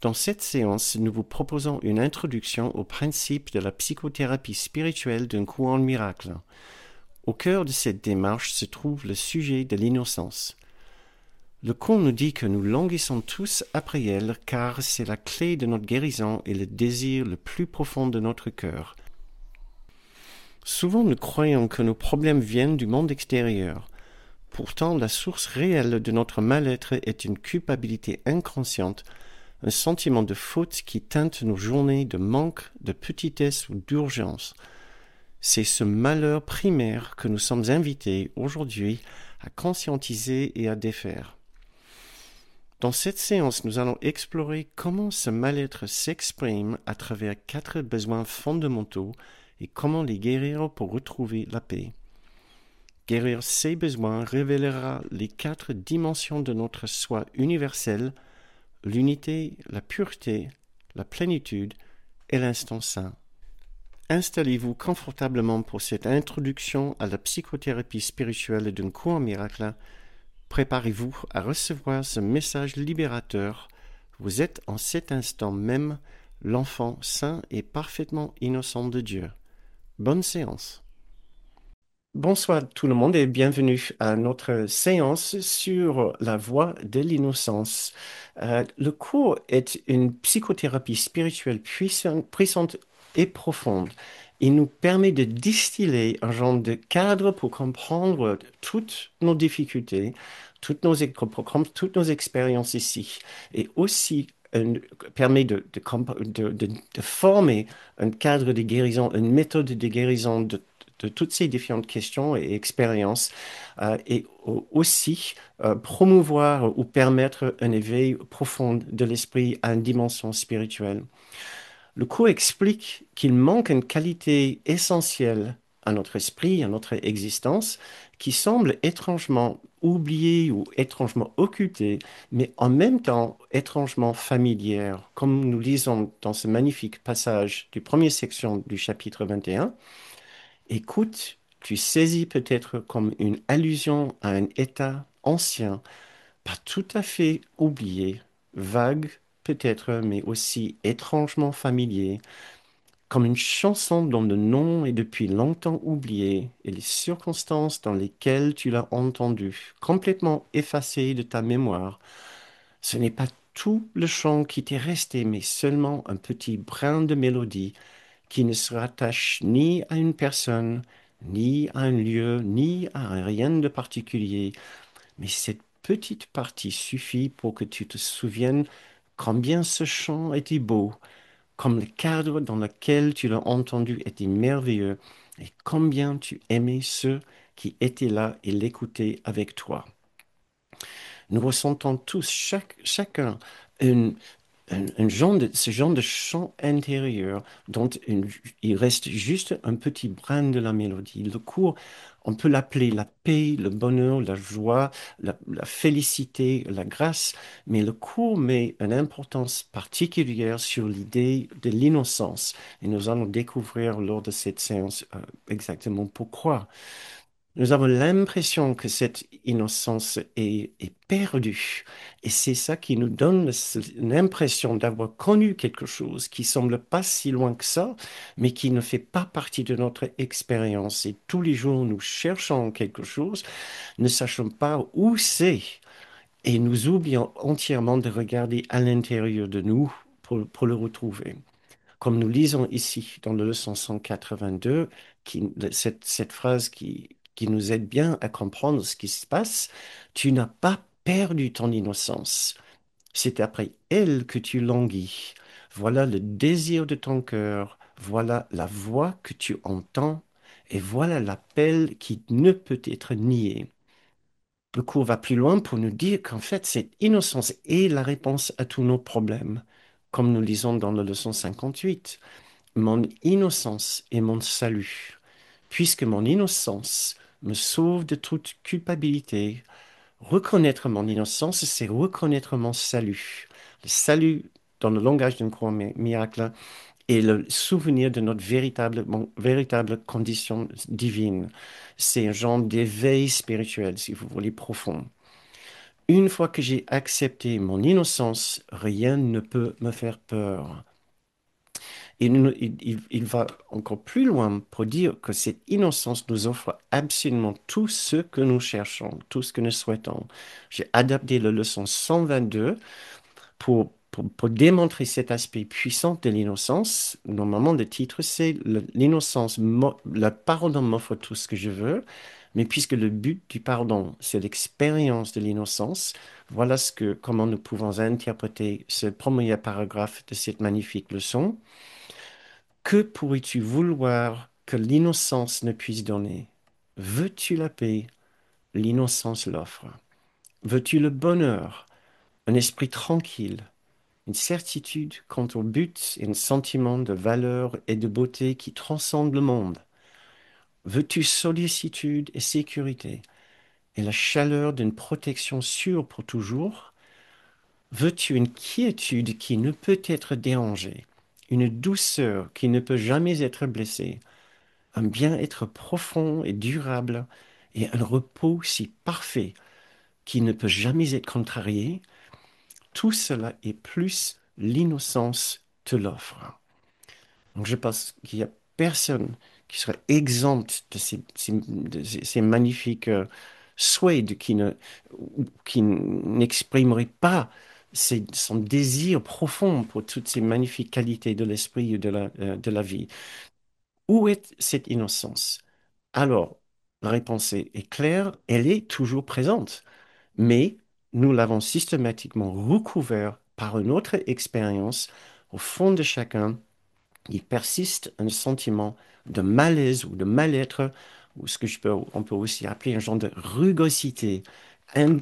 Dans cette séance, nous vous proposons une introduction au principe de la psychothérapie spirituelle d'un courant miracle. Au cœur de cette démarche se trouve le sujet de l'innocence. Le cours nous dit que nous languissons tous après elle car c'est la clé de notre guérison et le désir le plus profond de notre cœur. Souvent nous croyons que nos problèmes viennent du monde extérieur. Pourtant, la source réelle de notre mal-être est une culpabilité inconsciente, un sentiment de faute qui teinte nos journées de manque, de petitesse ou d'urgence. C'est ce malheur primaire que nous sommes invités aujourd'hui à conscientiser et à défaire. Dans cette séance, nous allons explorer comment ce mal-être s'exprime à travers 4 besoins fondamentaux et comment les guérir pour retrouver la paix. Guérir ces besoins révélera les 4 dimensions de notre soi universel, l'unité, la pureté, la plénitude et l'instant saint. Installez-vous confortablement pour cette introduction à la psychothérapie spirituelle d'un courant miracle. Préparez-vous à recevoir ce message libérateur. Vous êtes en cet instant même l'enfant saint et parfaitement innocent de Dieu. Bonne séance. Bonsoir tout le monde et bienvenue à notre séance sur la voie de l'innocence. Le cours est une psychothérapie spirituelle puissante et profonde. Il nous permet de distiller un genre de cadre pour comprendre toutes nos difficultés, pour comprendre toutes nos expériences ici, et aussi permet de former un cadre de guérison, une méthode de guérison de toutes ces différentes questions et expériences, et aussi promouvoir ou permettre un éveil profond de l'esprit à une dimension spirituelle. Le cours explique qu'il manque une qualité essentielle à notre esprit, à notre existence, qui semble étrangement oubliée ou étrangement occultée, mais en même temps étrangement familière, comme nous lisons dans ce magnifique passage du première section du chapitre 21. Écoute, tu saisis peut-être comme une allusion à un état ancien, pas tout à fait oublié, vague peut-être, mais aussi étrangement familier, comme une chanson dont le nom est depuis longtemps oublié et les circonstances dans lesquelles tu l'as entendu, complètement effacées de ta mémoire. Ce n'est pas tout le chant qui t'est resté, mais seulement un petit brin de mélodie qui ne se rattache ni à une personne, ni à un lieu, ni à un rien de particulier. Mais cette petite partie suffit pour que tu te souviennes combien ce chant était beau, comme le cadre dans lequel tu l'as entendu était merveilleux, et combien tu aimais ceux qui étaient là et l'écoutaient avec toi. Nous ressentons tous, chacun, une, ce genre de chant intérieur dont il reste juste un petit brin de la mélodie. Le cours, on peut l'appeler la paix, le bonheur, la joie, la félicité, la grâce, mais le cours met une importance particulière sur l'idée de l'innocence. Et nous allons découvrir lors de cette séance exactement pourquoi. Nous avons l'impression que cette innocence est perdue. Et c'est ça qui nous donne l'impression d'avoir connu quelque chose qui semble pas si loin que ça, mais qui ne fait pas partie de notre expérience. Et tous les jours, nous cherchons quelque chose, ne sachons pas où c'est. Et nous oublions entièrement de regarder à l'intérieur de nous pour le retrouver. Comme nous lisons ici dans la leçon 182, cette phrase qui nous aide bien à comprendre ce qui se passe, tu n'as pas perdu ton innocence. C'est après elle que tu languis. Voilà le désir de ton cœur, voilà la voix que tu entends, et voilà l'appel qui ne peut être nié. Le cours va plus loin pour nous dire qu'en fait, cette innocence est la réponse à tous nos problèmes, comme nous lisons dans la leçon 58. Mon innocence est mon salut, puisque mon innocence me sauve de toute culpabilité. Reconnaître mon innocence, c'est reconnaître mon salut. Le salut, dans le langage d'un courant miracle, est le souvenir de notre véritable condition divine. C'est un genre d'éveil spirituel, si vous voulez, profond. Une fois que j'ai accepté mon innocence, rien ne peut me faire peur. Il va encore plus loin pour dire que cette innocence nous offre absolument tout ce que nous cherchons, tout ce que nous souhaitons. J'ai adapté la leçon 122 pour démontrer cet aspect puissant de l'innocence. Normalement, le titre, c'est l'innocence, le pardon m'offre tout ce que je veux. Mais puisque le but du pardon, c'est l'expérience de l'innocence, voilà comment nous pouvons interpréter ce premier paragraphe de cette magnifique leçon. Que pourrais-tu vouloir que l'innocence ne puisse donner? Veux-tu la paix? L'innocence l'offre. Veux-tu le bonheur? Un esprit tranquille, une certitude quant au but et un sentiment de valeur et de beauté qui transcende le monde? Veux-tu sollicitude et sécurité et la chaleur d'une protection sûre pour toujours? Veux-tu une quiétude qui ne peut être dérangée, une douceur qui ne peut jamais être blessée, un bien-être profond et durable, et un repos si parfait qui ne peut jamais être contrarié? Tout cela et plus l'innocence te l'offre. Donc je pense qu'il n'y a personne qui serait exempt de ces magnifiques souhaits qui n'exprimerait pas son désir profond pour toutes ces magnifiques qualités de l'esprit et de la vie. Où est cette innocence? Alors, la réponse est claire, elle est toujours présente, mais nous l'avons systématiquement recouvert par une autre expérience. Au fond de chacun, il persiste un sentiment de malaise ou de mal-être, ou on peut aussi appeler un genre de rugosité in-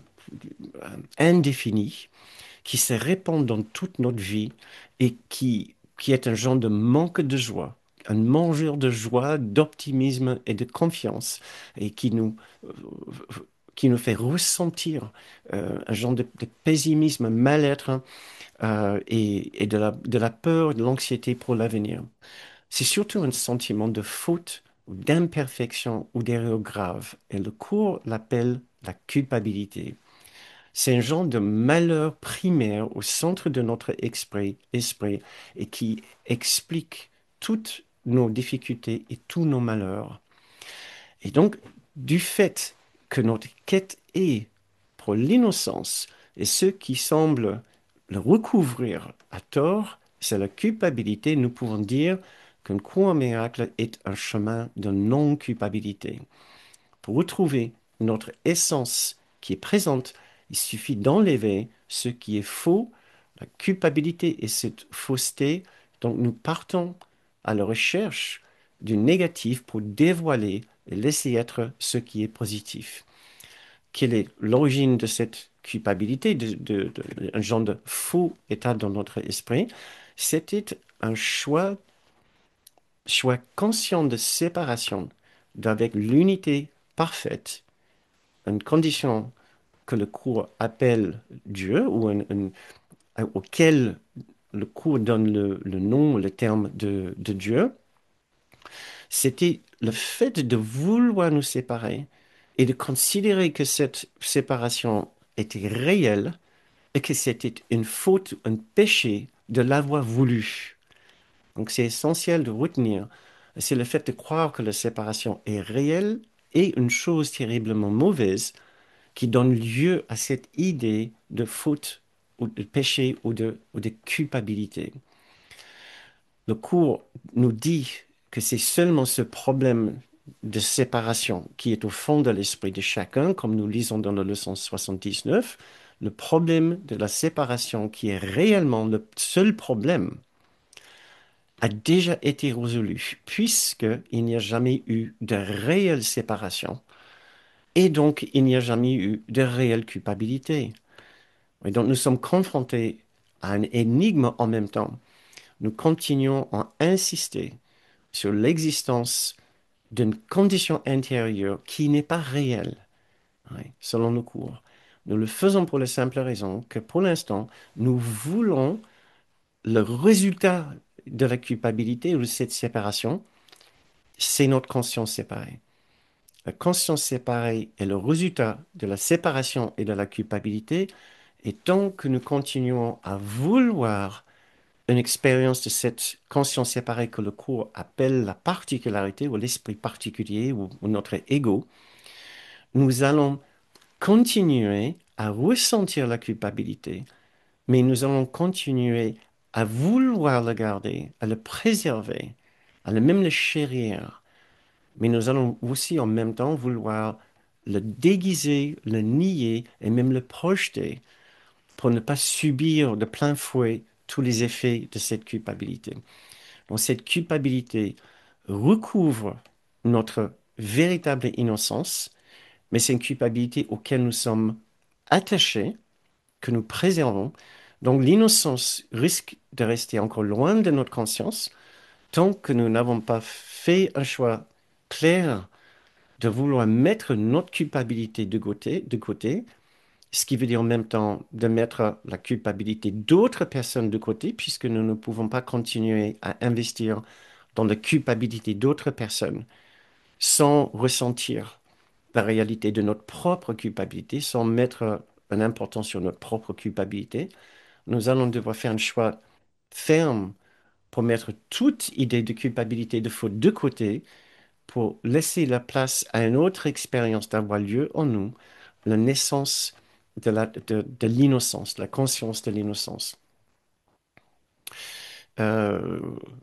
indéfinie, qui se répand dans toute notre vie et qui est un genre de manque de joie, un mangeur de joie, d'optimisme et de confiance, et euh, qui nous fait ressentir un genre de pessimisme, mal-être et de la peur, de l'anxiété pour l'avenir. C'est surtout un sentiment de faute, ou d'imperfection ou d'erreur grave, et le cours l'appelle la culpabilité. C'est un genre de malheur primaire au centre de notre esprit et qui explique toutes nos difficultés et tous nos malheurs. Et donc, du fait que notre quête est pour l'innocence et ceux qui semblent le recouvrir à tort, c'est la culpabilité, nous pouvons dire qu'un cours miracle est un chemin de non-culpabilité. Pour retrouver notre essence qui est présente, il suffit d'enlever ce qui est faux, la culpabilité et cette fausseté. Donc nous partons à la recherche du négatif pour dévoiler et laisser être ce qui est positif. Quelle est l'origine de cette culpabilité, un genre de faux état dans notre esprit? C'était un choix conscient de séparation d'avec l'unité parfaite, une condition que le cours appelle Dieu ou auquel le cours donne le nom, le terme de Dieu, c'était le fait de vouloir nous séparer et de considérer que cette séparation était réelle et que c'était une faute, un péché de l'avoir voulu. Donc c'est essentiel de retenir. C'est le fait de croire que la séparation est réelle et une chose terriblement mauvaise qui donne lieu à cette idée de faute ou de péché ou de culpabilité. Le cours nous dit que c'est seulement ce problème de séparation qui est au fond de l'esprit de chacun, comme nous lisons dans la leçon 79, le problème de la séparation qui est réellement le seul problème a déjà été résolu, puisqu'il n'y a jamais eu de réelle séparation, et donc il n'y a jamais eu de réelle culpabilité. Et donc nous sommes confrontés à une énigme en même temps. Nous continuons à insister sur l'existence d'une condition intérieure qui n'est pas réelle, ouais, selon nos cours. Nous le faisons pour la simple raison que pour l'instant, nous voulons le résultat de la culpabilité ou de cette séparation, c'est notre conscience séparée. La conscience séparée est le résultat de la séparation et de la culpabilité. Et tant que nous continuons à vouloir une expérience de cette conscience séparée que le cours appelle la particularité ou l'esprit particulier ou notre ego, nous allons continuer à ressentir la culpabilité, mais nous allons continuer à vouloir le garder, à le préserver, même le chérir. Mais nous allons aussi en même temps vouloir le déguiser, le nier et même le projeter pour ne pas subir de plein fouet tous les effets de cette culpabilité. Donc cette culpabilité recouvre notre véritable innocence, mais c'est une culpabilité auquel nous sommes attachés, que nous préservons. Donc l'innocence risque de rester encore loin de notre conscience tant que nous n'avons pas fait un choix clair de vouloir mettre notre culpabilité de côté, ce qui veut dire en même temps de mettre la culpabilité d'autres personnes de côté, puisque nous ne pouvons pas continuer à investir dans la culpabilité d'autres personnes sans ressentir la réalité de notre propre culpabilité, sans mettre une importance sur notre propre culpabilité. Nous allons devoir faire un choix ferme pour mettre toute idée de culpabilité, de faute de côté, pour laisser la place à une autre expérience d'avoir lieu en nous, la naissance de l'innocence, la conscience de l'innocence. Euh,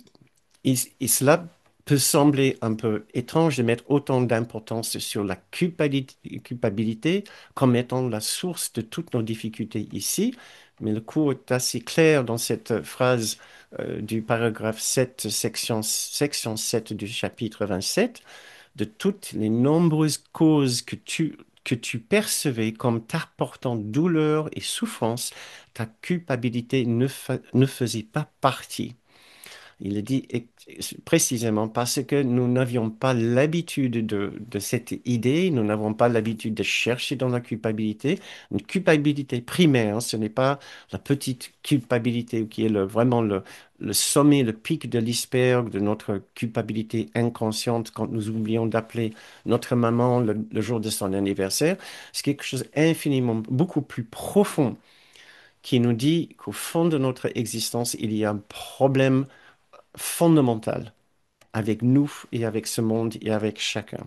et cela peut sembler un peu étrange de mettre autant d'importance sur la culpabilité comme étant la source de toutes nos difficultés ici, mais le cours est assez clair dans cette phrase du paragraphe 7, section 7 du chapitre 27, de toutes les nombreuses causes que tu percevais comme t'apportant douleur et souffrance, ta culpabilité ne faisait pas partie. Il est dit précisément parce que nous n'avions pas l'habitude de cette idée, nous n'avons pas l'habitude de chercher dans la culpabilité. Une culpabilité primaire, ce n'est pas la petite culpabilité qui est vraiment le sommet, le pic de l'iceberg de notre culpabilité inconsciente quand nous oublions d'appeler notre maman le jour de son anniversaire. C'est quelque chose d'infiniment beaucoup plus profond qui nous dit qu'au fond de notre existence, il y a un problème fondamental avec nous et avec ce monde et avec chacun.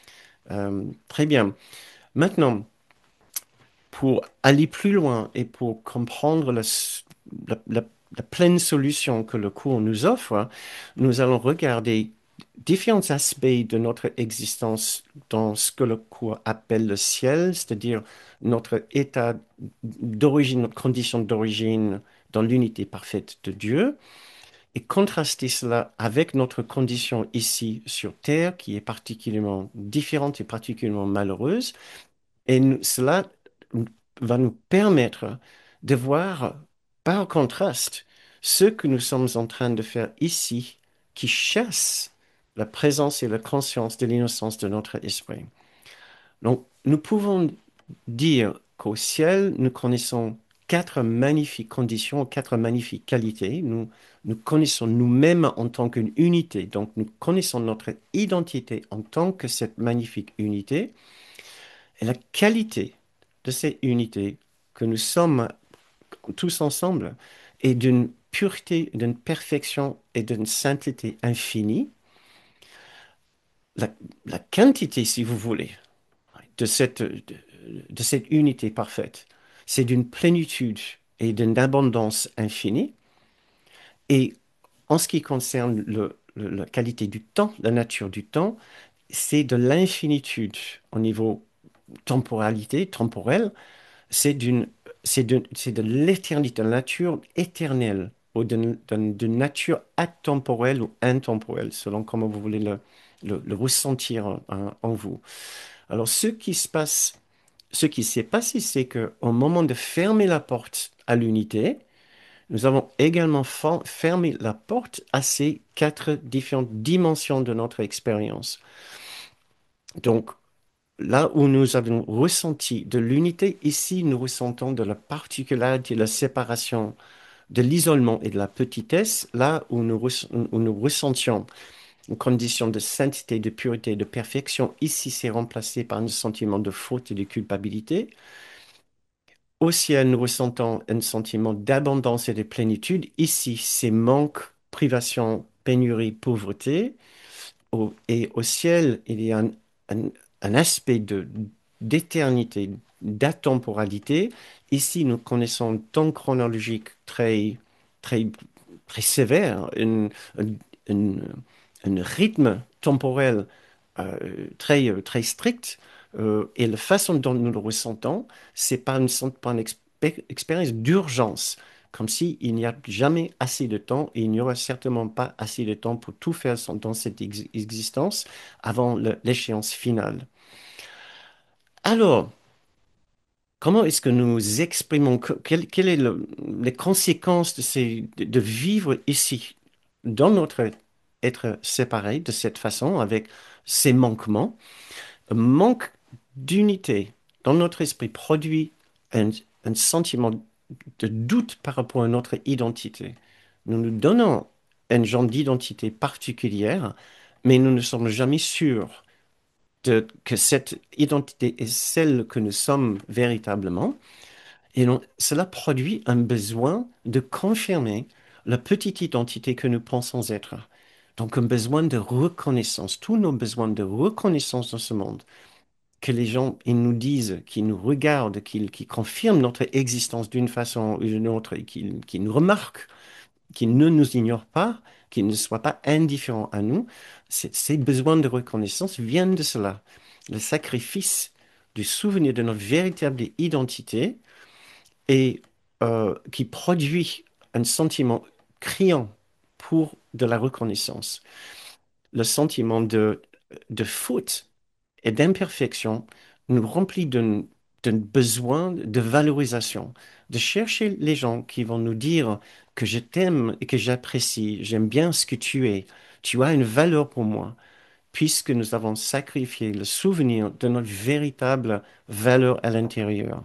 Très bien. Maintenant, pour aller plus loin et pour comprendre la- la- la pleine solution que le cours nous offre, nous allons regarder différents aspects de notre existence dans ce que le cours appelle le ciel, c'est-à-dire notre état d'origine, notre condition d'origine dans l'unité parfaite de Dieu, et contraster cela avec notre condition ici sur Terre, qui est particulièrement différente et particulièrement malheureuse. Et cela va nous permettre de voir par contraste ce que nous sommes en train de faire ici, qui chasse la présence et la conscience de l'innocence de notre esprit. Donc, nous pouvons dire qu'au ciel, nous connaissons quatre magnifiques conditions, quatre magnifiques qualités. Nous connaissons nous-mêmes en tant qu'une unité. Donc, nous connaissons notre identité en tant que cette magnifique unité. Et la qualité de cette unité que nous sommes tous ensemble est d'une pureté, d'une perfection et d'une sainteté infinie. La, la quantité, si vous voulez, de cette unité parfaite. C'est d'une plénitude et d'une abondance infinie. Et en ce qui concerne la qualité du temps, la nature du temps, c'est de l'infinitude au niveau temporalité, temporelle. C'est c'est de l'éternité, de la nature éternelle ou de nature atemporelle ou intemporelle, selon comment vous voulez le ressentir en vous. Alors, ce qui s'est passé, c'est qu'au moment de fermer la porte à l'unité, nous avons également fermé la porte à ces quatre différentes dimensions de notre expérience. Donc, là où nous avons ressenti de l'unité, ici, nous ressentons de la particularité, de la séparation, de l'isolement et de la petitesse, là où nous ressentions une condition de sainteté, de pureté, de perfection. Ici, c'est remplacé par un sentiment de faute et de culpabilité. Au ciel, nous ressentons un sentiment d'abondance et de plénitude. Ici, c'est manque, privation, pénurie, pauvreté. Et au ciel, il y a un- un aspect d'éternité, d'atemporalité. Ici, nous connaissons un temps chronologique très, très sévère, un- un rythme temporel très strict. Et la façon dont nous le ressentons, c'est par une expérience d'urgence, comme s'il n'y a jamais assez de temps et il n'y aura certainement pas assez de temps pour tout faire dans cette existence avant l'échéance finale. Alors, comment est-ce que nous exprimons, quelles sont les conséquences de vivre ici, dans notre être séparé de cette façon, avec ces manquements? Un manque d'unité dans notre esprit produit un, un sentiment de doute par rapport à notre identité. Nous nous donnons un genre d'identité particulière, mais nous ne sommes jamais sûrs que cette identité est celle que nous sommes véritablement. Et donc, cela produit un besoin de confirmer la petite identité que nous pensons être. Donc, un besoin de reconnaissance, tous nos besoins de reconnaissance dans ce monde que les gens ils nous disent, qu'ils nous regardent, qu'ils confirment notre existence d'une façon ou d'une autre, et qu'ils nous remarquent, qu'ils ne nous ignorent pas, qu'ils ne soient pas indifférents à nous, ces besoins de reconnaissance viennent de cela. Le sacrifice du souvenir de notre véritable identité et qui produit un sentiment criant pour de la reconnaissance. Le sentiment de faute et d'imperfection nous remplit d'un besoin de valorisation, de chercher les gens qui vont nous dire que je t'aime et que j'apprécie, j'aime bien ce que tu as une valeur pour moi, puisque nous avons sacrifié le souvenir de notre véritable valeur à l'intérieur.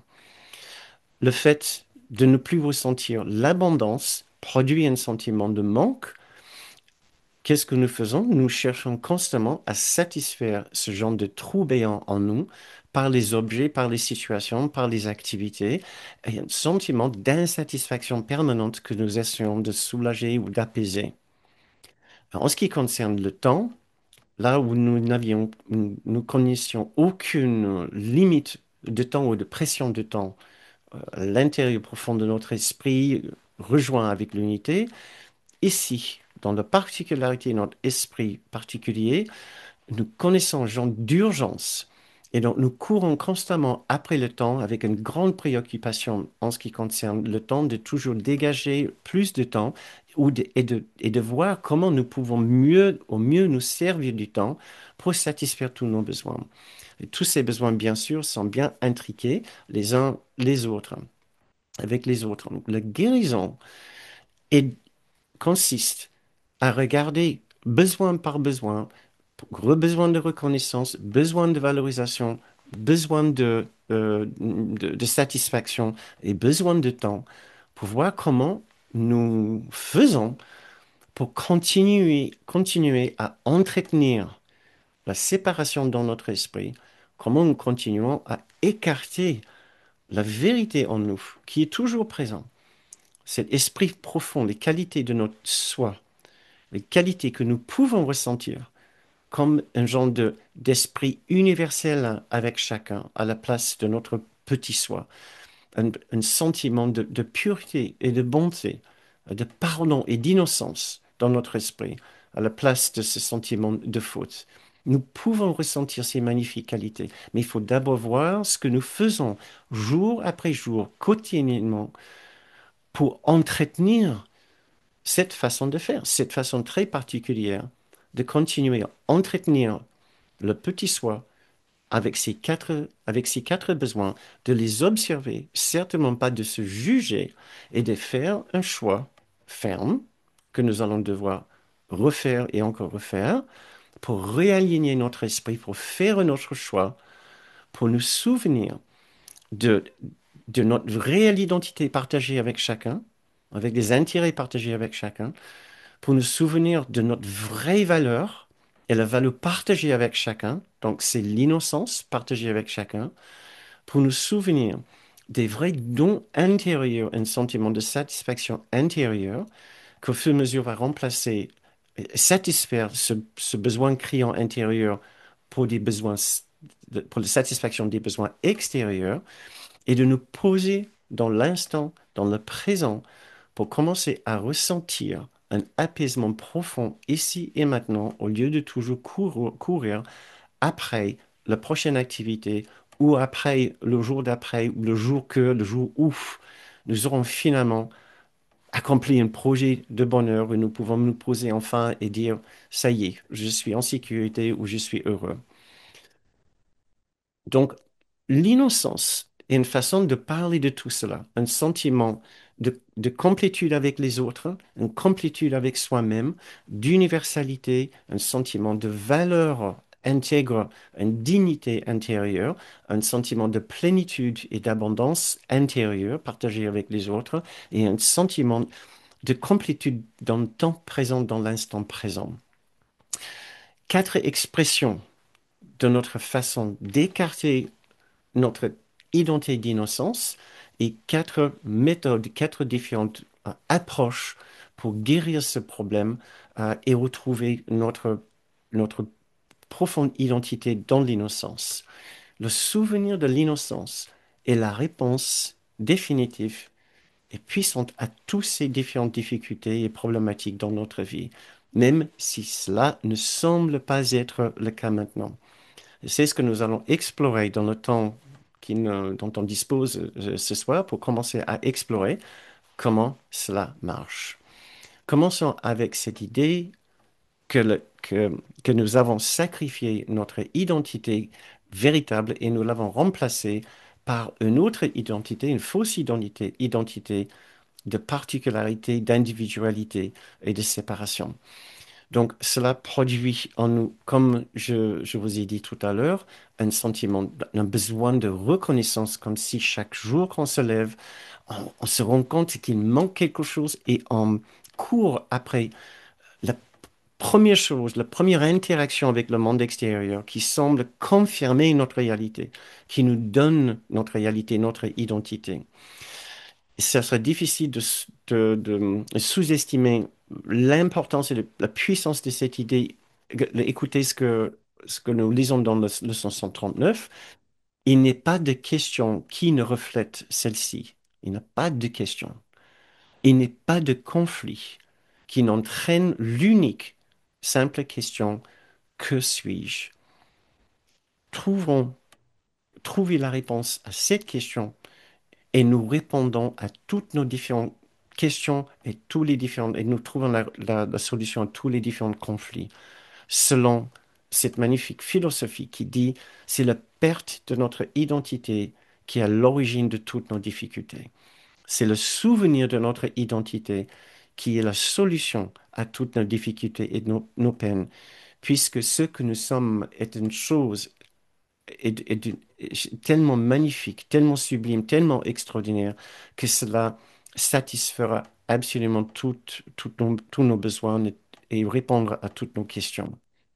Le fait de ne plus ressentir l'abondance produit un sentiment de manque. Qu'est-ce que nous faisons? Nous cherchons constamment à satisfaire ce genre de trou béant en nous par les objets, par les situations, par les activités, et un sentiment d'insatisfaction permanente que nous essayons de soulager ou d'apaiser. En ce qui concerne le temps, là où nous connaissions aucune limite de temps ou de pression de temps, à l'intérieur profond de notre esprit, rejoint avec l'unité, ici, dans la particularité de notre esprit particulier, nous connaissons un genre d'urgence. Et donc, nous courons constamment après le temps avec une grande préoccupation en ce qui concerne le temps, de toujours dégager plus de temps et de voir comment nous pouvons au mieux nous servir du temps pour satisfaire tous nos besoins. Et tous ces besoins, bien sûr, sont bien intriqués les uns les autres, avec les autres. Donc, la guérison est consiste à regarder besoin par besoin, besoin de reconnaissance, besoin de valorisation, besoin de satisfaction et besoin de temps pour voir comment nous faisons pour continuer à entretenir la séparation dans notre esprit, comment nous continuons à écarter la vérité en nous qui est toujours présent, cet esprit profond, les qualités de notre soi, les qualités que nous pouvons ressentir comme un genre d'esprit universel avec chacun à la place de notre petit soi, un sentiment de pureté et de bonté, de pardon et d'innocence dans notre esprit à la place de ce sentiment de faute. Nous pouvons ressentir ces magnifiques qualités, mais il faut d'abord voir ce que nous faisons jour après jour, quotidiennement, pour entretenir cette façon de faire, cette façon très particulière de continuer à entretenir le petit soi avec ses quatre besoins, de les observer, certainement pas de se juger et de faire un choix ferme que nous allons devoir refaire et encore refaire pour réaligner notre esprit, pour faire notre choix, pour nous souvenir de, de notre réelle identité partagée avec chacun, avec des intérêts partagés avec chacun, pour nous souvenir de notre vraie valeur Elle va le partager avec chacun. Donc, c'est l'innocence partagée avec chacun pour nous souvenir des vrais dons intérieurs, un sentiment de satisfaction intérieure qu'au fur et à mesure va remplacer, satisfaire ce besoin criant intérieur pour des besoins, pour la satisfaction des besoins extérieurs et de nous poser dans l'instant, dans le présent, pour commencer à ressentir un apaisement profond ici et maintenant, au lieu de toujours courir après la prochaine activité ou après le jour d'après ou le jour où nous aurons finalement accompli un projet de bonheur où nous pouvons nous poser enfin et dire, ça y est, je suis en sécurité ou je suis heureux. Donc, l'innocence est une façon de parler de tout cela, un sentiment de complétude avec les autres, une complétude avec soi-même, d'universalité, un sentiment de valeur intègre, une dignité intérieure, un sentiment de plénitude et d'abondance intérieure partagée avec les autres, et un sentiment de complétude dans le temps présent, dans l'instant présent. Quatre expressions de notre façon d'écarter notre identité d'innocence et quatre méthodes, quatre différentes approches pour guérir ce problème et retrouver notre profonde identité dans l'innocence. Le souvenir de l'innocence est la réponse définitive et puissante à toutes ces différentes difficultés et problématiques dans notre vie, même si cela ne semble pas être le cas maintenant. C'est ce que nous allons explorer dans le temps dont on dispose ce soir pour commencer à explorer comment cela marche. Commençons avec cette idée que nous avons sacrifié notre identité véritable et nous l'avons remplacée par une autre identité, une fausse identité de particularité, d'individualité et de séparation. Donc, cela produit en nous, comme je vous ai dit tout à l'heure, un sentiment, un besoin de reconnaissance, comme si chaque jour qu'on se lève, on se rend compte qu'il manque quelque chose et on court après la première chose, la première interaction avec le monde extérieur qui semble confirmer notre réalité, qui nous donne notre réalité, notre identité. Ça serait difficile de sous-estimer l'importance et la puissance de cette idée. Écoutez ce que nous lisons dans le leçon 139. Il n'est pas de question qui ne reflète celle-ci. Il n'y a pas de question. Il n'est pas de conflit qui n'entraîne l'unique simple question, que suis-je? Trouvons, Trouver la réponse à cette question et nous répondons à toutes nos différentes questions et nous trouvons la solution à tous les différents conflits selon cette magnifique philosophie qui dit c'est la perte de notre identité qui est à l'origine de toutes nos difficultés. C'est le souvenir de notre identité qui est la solution à toutes nos difficultés et nos peines, puisque ce que nous sommes est une chose est tellement magnifique, tellement sublime, tellement extraordinaire que cela satisfera absolument tous nos besoins et répondre à toutes nos questions.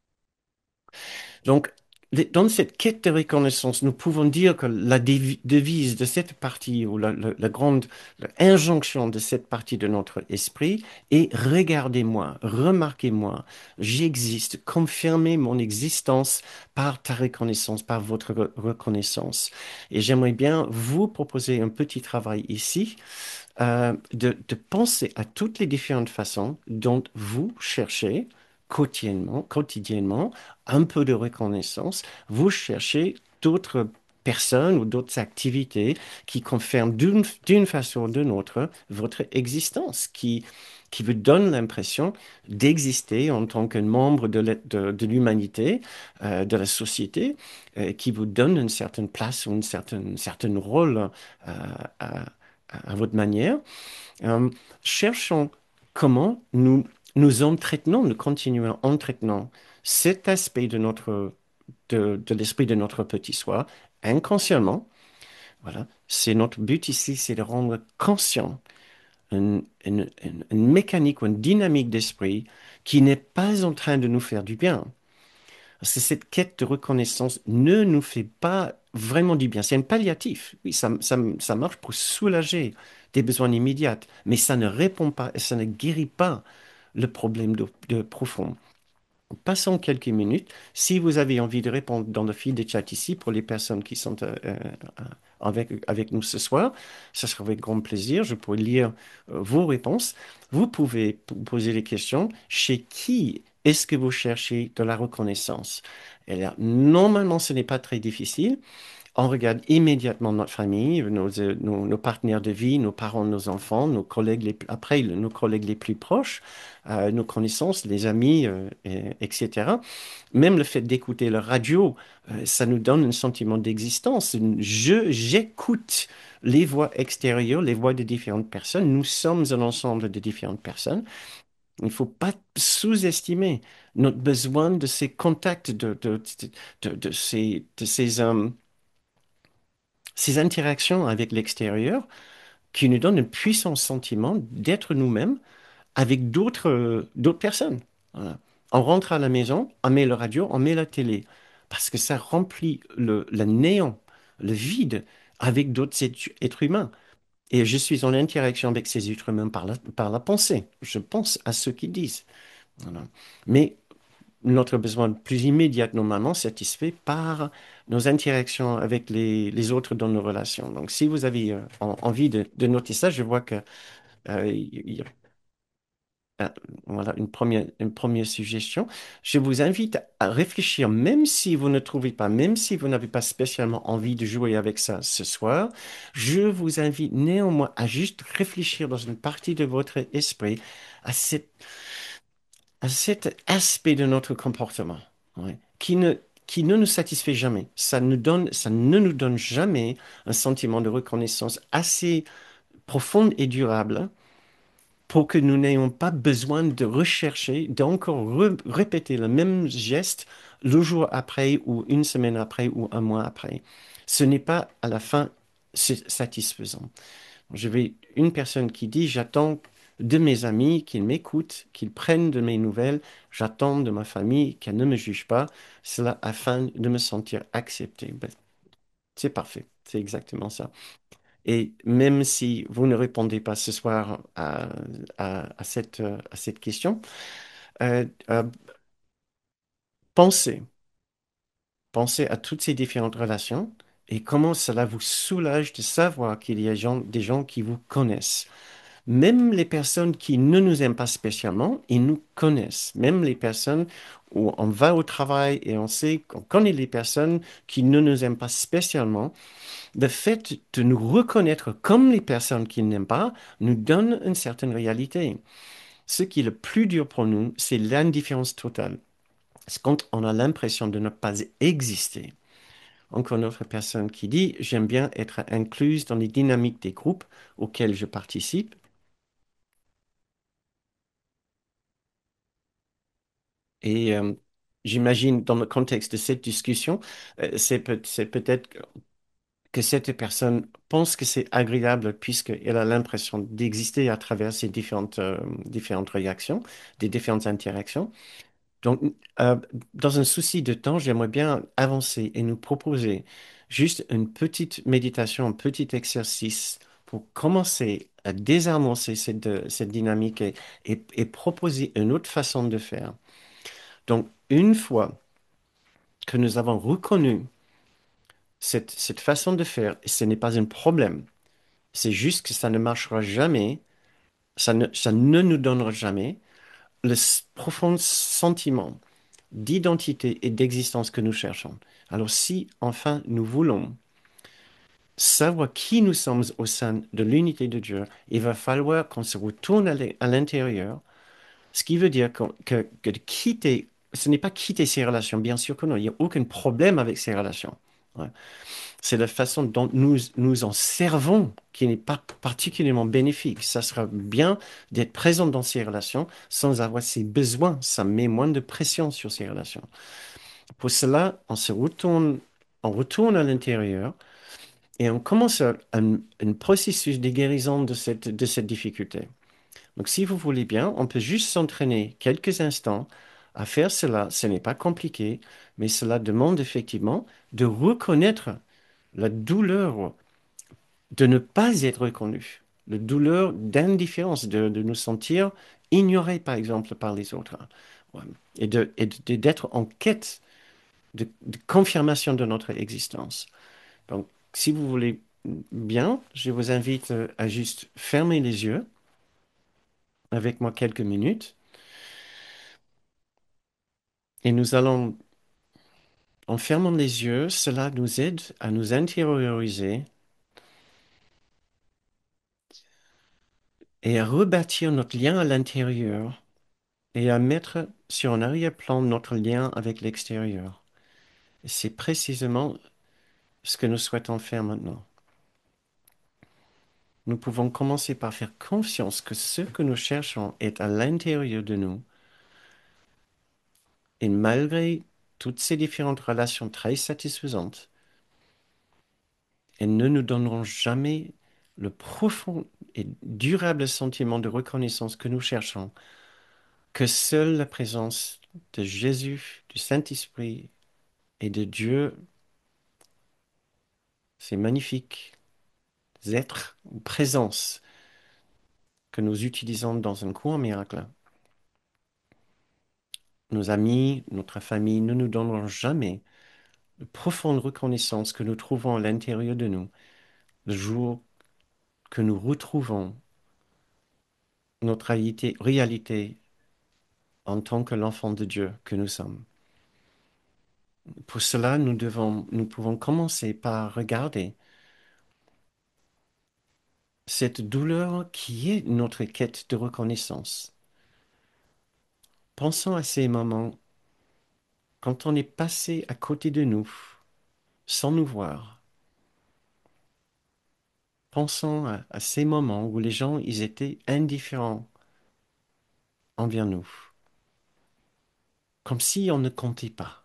Donc, dans cette quête de reconnaissance, nous pouvons dire que la devise de cette partie, ou la grande injonction de cette partie de notre esprit est regardez-moi, remarquez-moi, j'existe, confirmez mon existence par ta reconnaissance, par votre reconnaissance. Et j'aimerais bien vous proposer un petit travail ici de penser à toutes les différentes façons dont vous cherchez quotidiennement, un peu de reconnaissance, vous cherchez d'autres personnes ou d'autres activités qui confirment d'une façon ou d'une autre votre existence, qui vous donne l'impression d'exister en tant que membre de l'humanité, de la société, qui vous donne une certaine place ou certain rôle à, à votre manière. Euh, Cherchons comment nous entretenons, nous continuons entretenant cet aspect de l'esprit de notre petit soi inconsciemment. Voilà. C'est notre but ici, c'est de rendre conscient une mécanique ou une dynamique d'esprit qui n'est pas en train de nous faire du bien, Cette quête de reconnaissance ne nous fait pas vraiment du bien. C'est un palliatif. Oui, ça marche pour soulager des besoins immédiats, mais ça ne répond pas et ça ne guérit pas le problème de profond. Passons quelques minutes. Si vous avez envie de répondre dans le fil de chat ici pour les personnes qui sont avec nous ce soir, ça sera avec grand plaisir. Je pourrai lire vos réponses. Vous pouvez poser les questions. Chez qui est-ce que vous cherchez de la reconnaissance? Et là, normalement, ce n'est pas très difficile. On regarde immédiatement notre famille, nos partenaires de vie, nos parents, nos enfants, nos collègues après, nos collègues les plus proches, nos connaissances, les amis, etc. Même le fait d'écouter la radio, ça nous donne un sentiment d'existence. J'écoute les voix extérieures, les voix de différentes personnes. Nous sommes un ensemble de différentes personnes. Il ne faut pas sous-estimer notre besoin de ces contacts, ces interactions avec l'extérieur qui nous donnent un puissant sentiment d'être nous-mêmes avec d'autres personnes. Voilà. On rentre à la maison, on met la radio, on met la télé, parce que ça remplit le néant, le vide avec d'autres êtres humains. Et je suis en interaction avec ces êtres humains par la pensée. Je pense à ce qu'ils disent. Voilà. Mais notre besoin plus immédiat, normalement, satisfait par nos interactions avec les autres dans nos relations. Donc, si vous avez envie de noter ça, je vois que il y a euh, voilà une première suggestion. Je vous invite à réfléchir, même si vous ne trouvez pas, même si vous n'avez pas spécialement envie de jouer avec ça ce soir, je vous invite néanmoins à juste réfléchir dans une partie de votre esprit à à cet aspect de notre comportement, ouais, qui ne nous satisfait jamais. Ça ne nous donne jamais un sentiment de reconnaissance assez profond et durable pour que nous n'ayons pas besoin de rechercher, d'encore répéter le même geste le jour après ou une semaine après ou un mois après. Ce n'est pas à la fin satisfaisant. Je vais une personne qui dit, j'attends de mes amis qu'ils m'écoutent, qu'ils prennent de mes nouvelles, j'attends de ma famille qu'elle ne me juge pas, cela afin de me sentir accepté. Ben, c'est parfait, c'est exactement ça. Et même si vous ne répondez pas ce soir à cette question, euh, euh, pensez, pensez à toutes ces différentes relations et comment cela vous soulage de savoir qu'il y a des gens qui vous connaissent. Même les personnes qui ne nous aiment pas spécialement, ils nous connaissent. Même les personnes où on va au travail et on sait qu'on connaît les personnes qui ne nous aiment pas spécialement, le fait de nous reconnaître comme les personnes qui n'aiment pas nous donne une certaine réalité. Ce qui est le plus dur pour nous, c'est l'indifférence totale. C'est quand on a l'impression de ne pas exister. Encore une autre personne qui dit, j'aime bien être incluse dans les dynamiques des groupes auxquels je participe. Et j'imagine, dans le contexte de cette discussion, c'est peut-être que cette personne pense que c'est agréable puisqu'elle a l'impression d'exister à travers ces différentes réactions, des différentes interactions. Donc, euh, dans un souci de temps, j'aimerais bien avancer et nous proposer juste une petite méditation, un petit exercice pour commencer à désamorcer cette dynamique et proposer une autre façon de faire. Donc, une fois que nous avons reconnu cette façon de faire, ce n'est pas un problème. C'est juste que ça ne marchera jamais, ça ne nous donnera jamais le profond sentiment d'identité et d'existence que nous cherchons. Alors si enfin nous voulons savoir qui nous sommes au sein de l'unité de Dieu, il va falloir qu'on se retourne à l'intérieur, ce qui veut dire que de quitter, ce n'est pas quitter ces relations, bien sûr que non, il n'y a aucun problème avec ces relations. Ouais. C'est la façon dont nous en servons qui n'est pas particulièrement bénéfique. Ça sera bien d'être présent dans ces relations sans avoir ces besoins. Ça met moins de pression sur ces relations. Pour cela, on retourne à l'intérieur et on commence un processus de guérison de cette difficulté. Donc, si vous voulez bien, on peut juste s'entraîner quelques instants À faire cela, ce n'est pas compliqué, mais cela demande effectivement de reconnaître la douleur de ne pas être reconnu, la douleur d'indifférence, de nous sentir ignorés, par exemple, par les autres, hein. Ouais. D'être en quête de confirmation de notre existence. Donc, si vous voulez bien, je vous invite à juste fermer les yeux avec moi quelques minutes et nous allons, en fermant les yeux, cela nous aide à nous intérioriser et à rebâtir notre lien à l'intérieur et à mettre sur un arrière-plan notre lien avec l'extérieur. Et c'est précisément ce que nous souhaitons faire maintenant. Nous pouvons commencer par faire confiance que ce que nous cherchons est à l'intérieur de nous. Et malgré toutes ces différentes relations très satisfaisantes, elles ne nous donneront jamais le profond et durable sentiment de reconnaissance que nous cherchons, que seule la présence de Jésus, du Saint-Esprit et de Dieu, ces magnifiques êtres ou présences que nous utilisons dans un court miracle, nos amis, notre famille ne nous donneront jamais la profonde reconnaissance que nous trouvons à l'intérieur de nous le jour que nous retrouvons notre réalité en tant que l'enfant de Dieu que nous sommes. Pour cela, nous pouvons commencer par regarder cette douleur qui est notre quête de reconnaissance. Pensons à ces moments quand on est passé à côté de nous sans nous voir. Pensons à ces moments où les gens, ils étaient indifférents envers nous, comme si on ne comptait pas.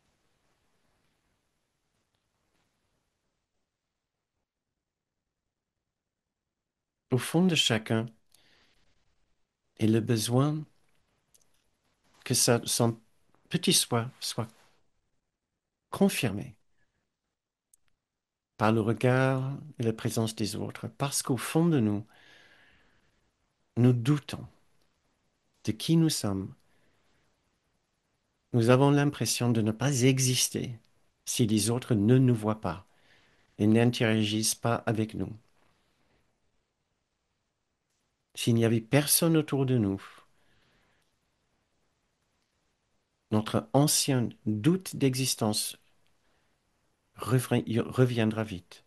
Au fond de chacun est le besoin que son petit soi soit confirmé par le regard et la présence des autres, parce qu'au fond de nous, nous doutons de qui nous sommes. Nous avons l'impression de ne pas exister si les autres ne nous voient pas et n'interagissent pas avec nous. S'il n'y avait personne autour de nous, notre ancien doute d'existence reviendra vite.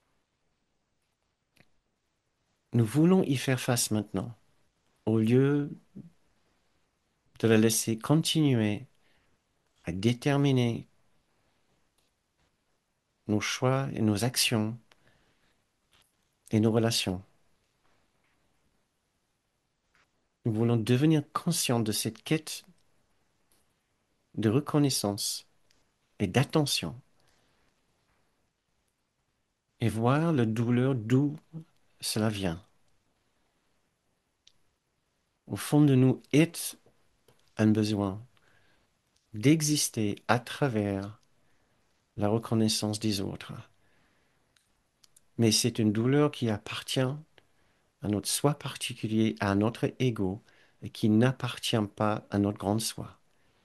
Nous voulons y faire face maintenant, au lieu de la laisser continuer à déterminer nos choix et nos actions et nos relations. Nous voulons devenir conscients de cette quête de reconnaissance et d'attention et voir la douleur d'où cela vient. Au fond de nous est un besoin d'exister à travers la reconnaissance des autres. Mais c'est une douleur qui appartient à notre soi particulier, à notre ego, et qui n'appartient pas à notre grande soi.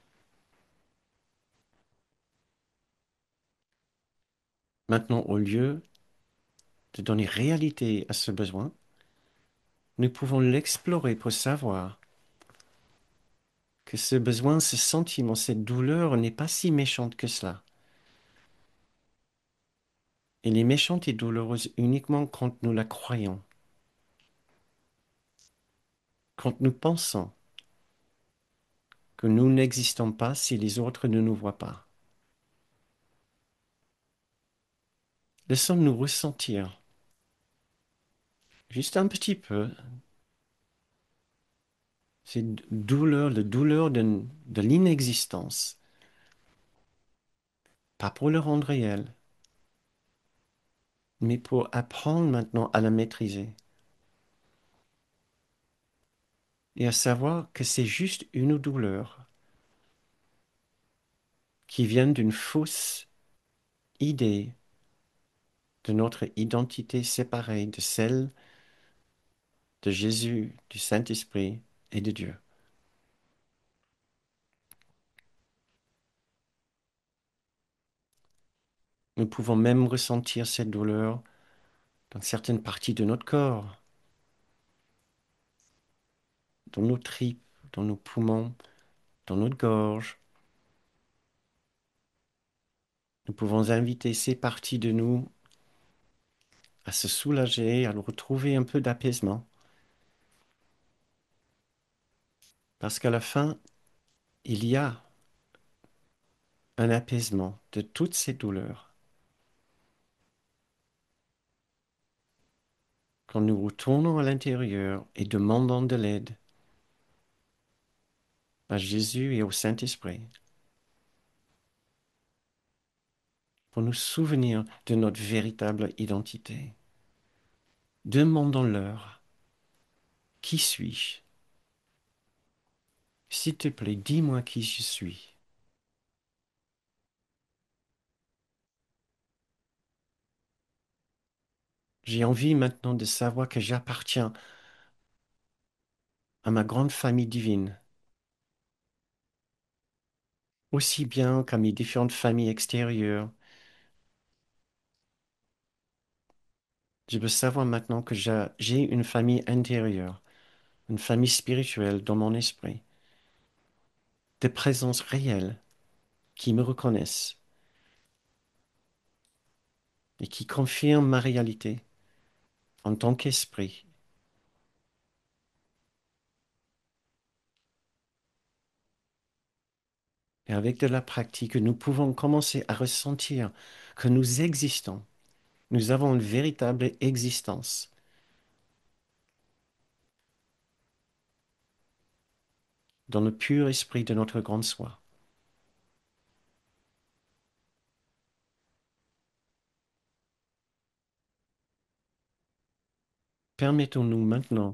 Maintenant, au lieu de donner réalité à ce besoin, nous pouvons l'explorer pour savoir que ce besoin, ce sentiment, cette douleur n'est pas si méchante que cela. Elle est méchante et douloureuse uniquement quand nous la croyons, quand nous pensons que nous n'existons pas si les autres ne nous voient pas. Laissons-nous ressentir juste un petit peu cette douleur, la douleur de l'inexistence, pas pour le rendre réel, mais pour apprendre maintenant à la maîtriser et à savoir que c'est juste une douleur qui viennent d'une fausse idée de notre identité séparée de celle de Jésus, du Saint-Esprit et de Dieu. Nous pouvons même ressentir cette douleur dans certaines parties de notre corps, dans nos tripes, dans nos poumons, dans notre gorge. Nous pouvons inviter ces parties de nous à se soulager, à retrouver un peu d'apaisement. Parce qu'à la fin, il y a un apaisement de toutes ces douleurs. Quand nous retournons à l'intérieur et demandons de l'aide à Jésus et au Saint-Esprit pour nous souvenir de notre véritable identité. Demandons-leur, qui suis-je? S'il te plaît, dis-moi qui je suis. J'ai envie maintenant de savoir que j'appartiens à ma grande famille divine, aussi bien qu'à mes différentes familles extérieures. Je veux savoir maintenant que j'ai une famille intérieure, une famille spirituelle dans mon esprit, des présences réelles qui me reconnaissent et qui confirment ma réalité en tant qu'esprit. Et avec de la pratique, nous pouvons commencer à ressentir que nous existons. Nous avons une véritable existence dans le pur esprit de notre grande soi. Permettons-nous maintenant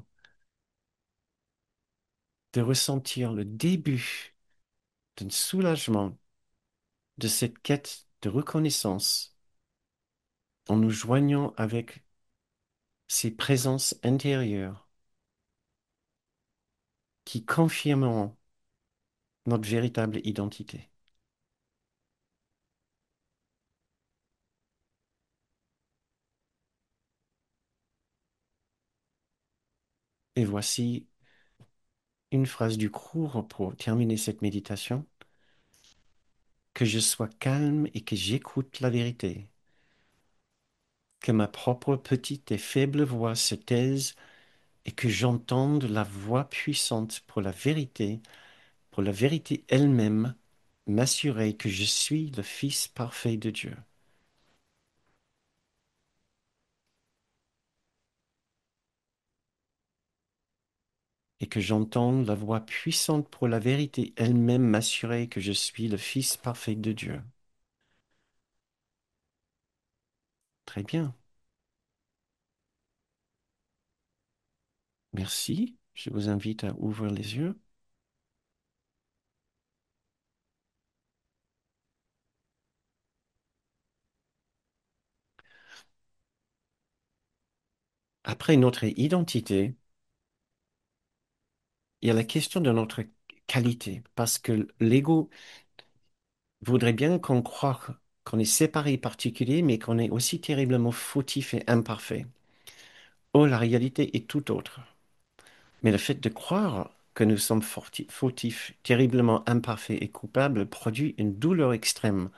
de ressentir le début d'un soulagement de cette quête de reconnaissance en nous joignant avec ces présences intérieures qui confirmeront notre véritable identité. Et voici une phrase du cours pour terminer cette méditation. Que je sois calme et que j'écoute la vérité. Que ma propre petite et faible voix se taise et que j'entende la voix puissante pour la vérité elle-même, m'assurer que je suis le Fils parfait de Dieu. Et que j'entende la voix puissante pour la vérité elle-même m'assurer que je suis le Fils parfait de Dieu. Très bien. Merci. Je vous invite à ouvrir les yeux. Après notre identité, il y a la question de notre qualité, parce que l'ego voudrait bien qu'on croie qu'on est séparé et particulier, mais qu'on est aussi terriblement fautif et imparfait. Or, la réalité est tout autre. Mais le fait de croire que nous sommes fautifs, terriblement imparfaits et coupables produit une douleur extrême.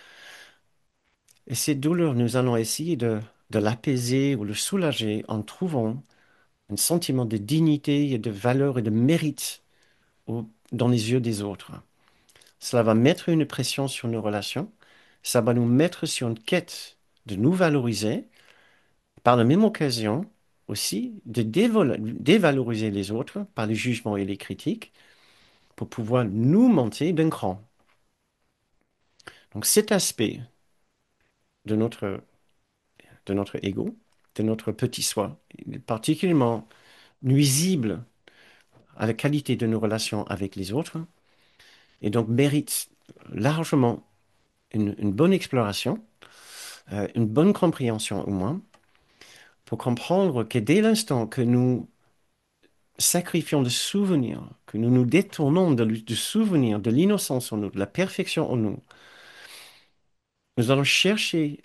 Et cette douleur, nous allons essayer de l'apaiser ou le soulager en trouvant un sentiment de dignité et de valeur et de mérite dans les yeux des autres. Cela va mettre une pression sur nos relations, ça va nous mettre sur une quête de nous valoriser, par la même occasion aussi de dévaloriser les autres par les jugements et les critiques pour pouvoir nous monter d'un cran. Donc cet aspect de de notre ego, de notre petit soi, est particulièrement nuisible à la qualité de nos relations avec les autres et donc mérite largement une bonne exploration, une bonne compréhension au moins, pour comprendre que dès l'instant que nous sacrifions le souvenir, que nous nous détournons du souvenir, de l'innocence en nous, de la perfection en nous, nous allons chercher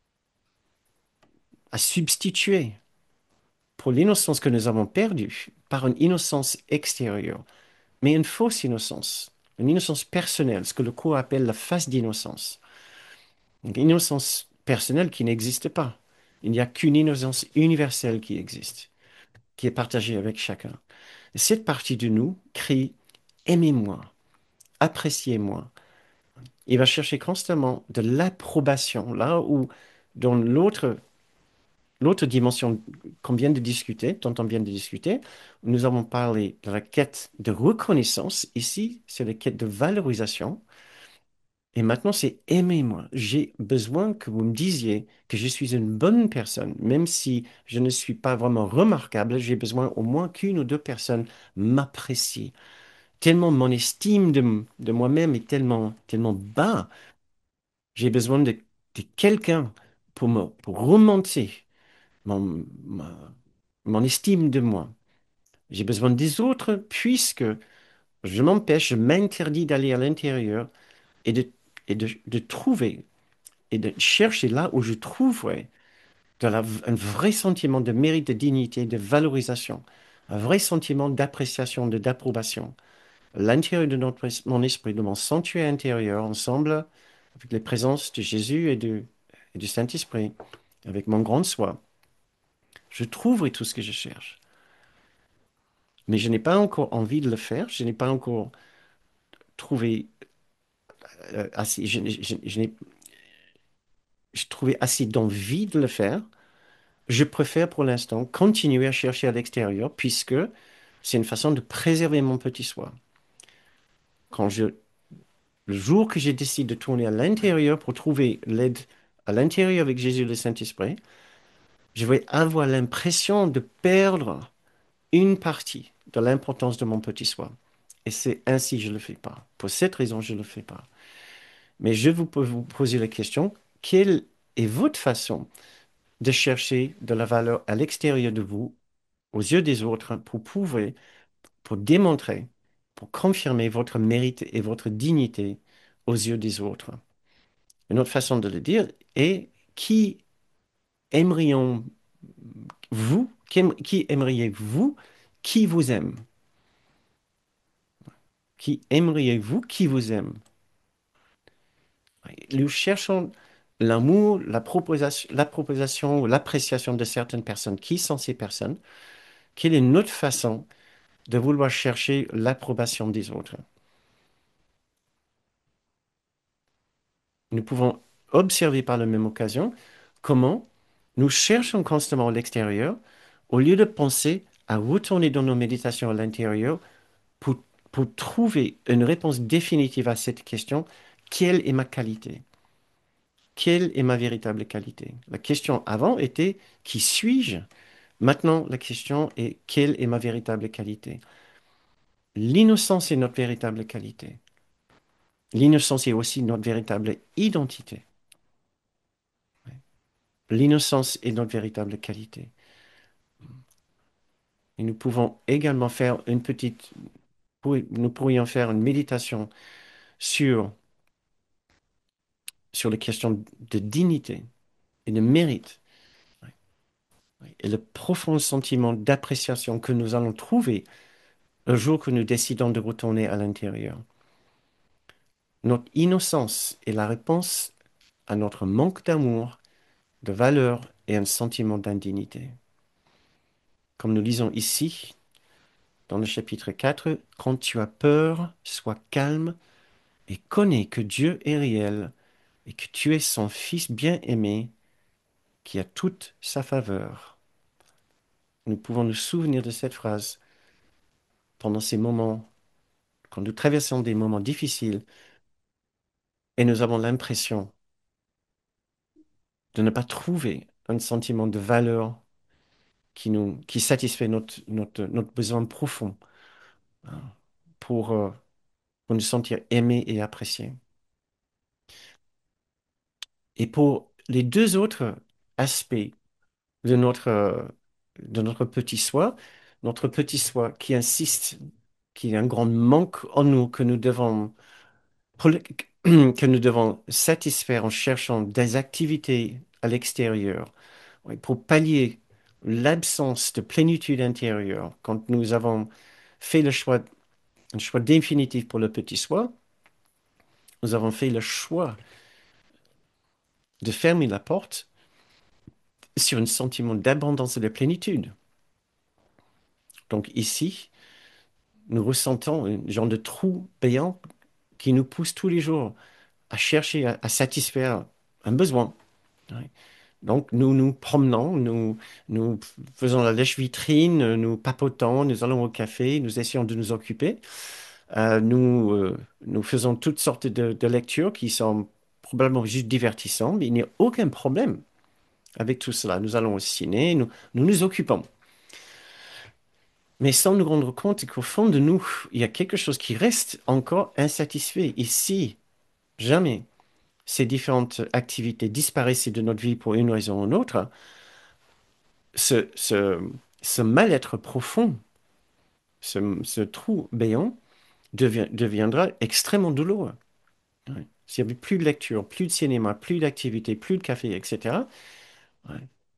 à substituer pour l'innocence que nous avons perdue par une innocence extérieure, mais une fausse innocence, une innocence personnelle, ce que le cours appelle la face d'innocence. Une innocence personnelle qui n'existe pas. Il n'y a qu'une innocence universelle qui existe, qui est partagée avec chacun. Et cette partie de nous crie aimez-moi, appréciez-moi. Il va chercher constamment de l'approbation, là où dans l'autre dimension qu'on vient de discuter, dont on vient de discuter, nous avons parlé de la quête de reconnaissance. Ici, c'est la quête de valorisation. Et maintenant, c'est aimez-moi. J'ai besoin que vous me disiez que je suis une bonne personne, même si je ne suis pas vraiment remarquable. J'ai besoin au moins qu'une ou deux personnes m'apprécient. Tellement mon estime de moi-même est tellement bas. J'ai besoin de quelqu'un pour remonter mon, mon estime de moi. J'ai besoin des autres puisque je m'interdis d'aller à l'intérieur et de trouver et de chercher là où je trouverai un vrai sentiment de mérite, de dignité, de valorisation, un vrai sentiment d'appréciation, d'approbation. À l'intérieur de mon esprit, de mon sanctuaire intérieur, ensemble, avec les présences de Jésus et du Saint-Esprit, avec mon grand soi, je trouverai tout ce que je cherche. Mais je n'ai pas encore envie de le faire, je n'ai pas encore trouvé assez, j'ai trouvé assez d'envie de le faire. Je préfère pour l'instant continuer à chercher à l'extérieur puisque c'est une façon de préserver mon petit soi. Quand le jour que j'ai décidé de tourner à l'intérieur pour trouver l'aide à l'intérieur avec Jésus et le Saint-Esprit, je vais avoir l'impression de perdre une partie de l'importance de mon petit soi. Et c'est ainsi que je ne le fais pas. Pour cette raison, je ne le fais pas. Mais je peux vous poser la question, quelle est votre façon de chercher de la valeur à l'extérieur de vous, aux yeux des autres, pour démontrer, pour confirmer votre mérite et votre dignité aux yeux des autres? Une autre façon de le dire est qui aimerions-vous, qui aimeriez-vous qui vous aime? Qui aimeriez-vous qui vous aime? Nous cherchons l'amour, la proposition ou l'appréciation de certaines personnes. Qui sont ces personnes? Quelle est notre façon de vouloir chercher l'approbation des autres? Nous pouvons observer par la même occasion comment nous cherchons constamment à l'extérieur au lieu de penser à retourner dans nos méditations à l'intérieur pour, pour trouver une réponse définitive à cette question, quelle est ma qualité? Quelle est ma véritable qualité? La question avant était qui suis-je? Maintenant, la question est quelle est ma véritable qualité? L'innocence est notre véritable qualité. L'innocence est aussi notre véritable identité. L'innocence est notre véritable qualité. Et nous pouvons également faire nous pourrions faire une méditation sur, sur les questions de dignité et de mérite et le profond sentiment d'appréciation que nous allons trouver le jour que nous décidons de retourner à l'intérieur. Notre innocence est la réponse à notre manque d'amour, de valeur et un sentiment d'indignité. Comme nous lisons ici, dans le chapitre 4, quand tu as peur, sois calme et connais que Dieu est réel et que tu es son Fils bien-aimé qui a toute sa faveur. Nous pouvons nous souvenir de cette phrase pendant ces moments, quand nous traversons des moments difficiles et nous avons l'impression de ne pas trouver un sentiment de valeur qui satisfait notre besoin profond hein, pour, euh, pour nous sentir aimés et appréciés. Et pour les deux autres aspects de notre petit soi, notre petit soi qui insiste, qu'il y a un grand manque en nous pour le- que nous devons satisfaire en cherchant des activités à l'extérieur, oui, pour pallier l'absence de plénitude intérieure. Quand nous avons fait un choix définitif pour le petit soi, nous avons fait le choix de fermer la porte sur un sentiment d'abondance et de plénitude. Donc ici, nous ressentons un genre de trou béant qui nous pousse tous les jours à chercher à satisfaire un besoin. Ouais. Donc nous nous promenons, nous faisons la lèche-vitrine, nous papotons, nous allons au café, nous essayons de nous occuper. Nous faisons toutes sortes de lectures qui sont probablement juste divertissantes, mais il n'y a aucun problème avec tout cela. Nous allons au ciné, nous nous occupons. Mais sans nous rendre compte qu'au fond de nous, il y a quelque chose qui reste encore insatisfait. Ici, jamais ces différentes activités disparaissaient de notre vie pour une raison ou une autre, ce, ce, ce mal-être profond, ce trou béant, deviendra extrêmement douloureux. Ouais. S'il n'y avait plus de lecture, plus de cinéma, plus d'activité, plus de café, etc., ouais,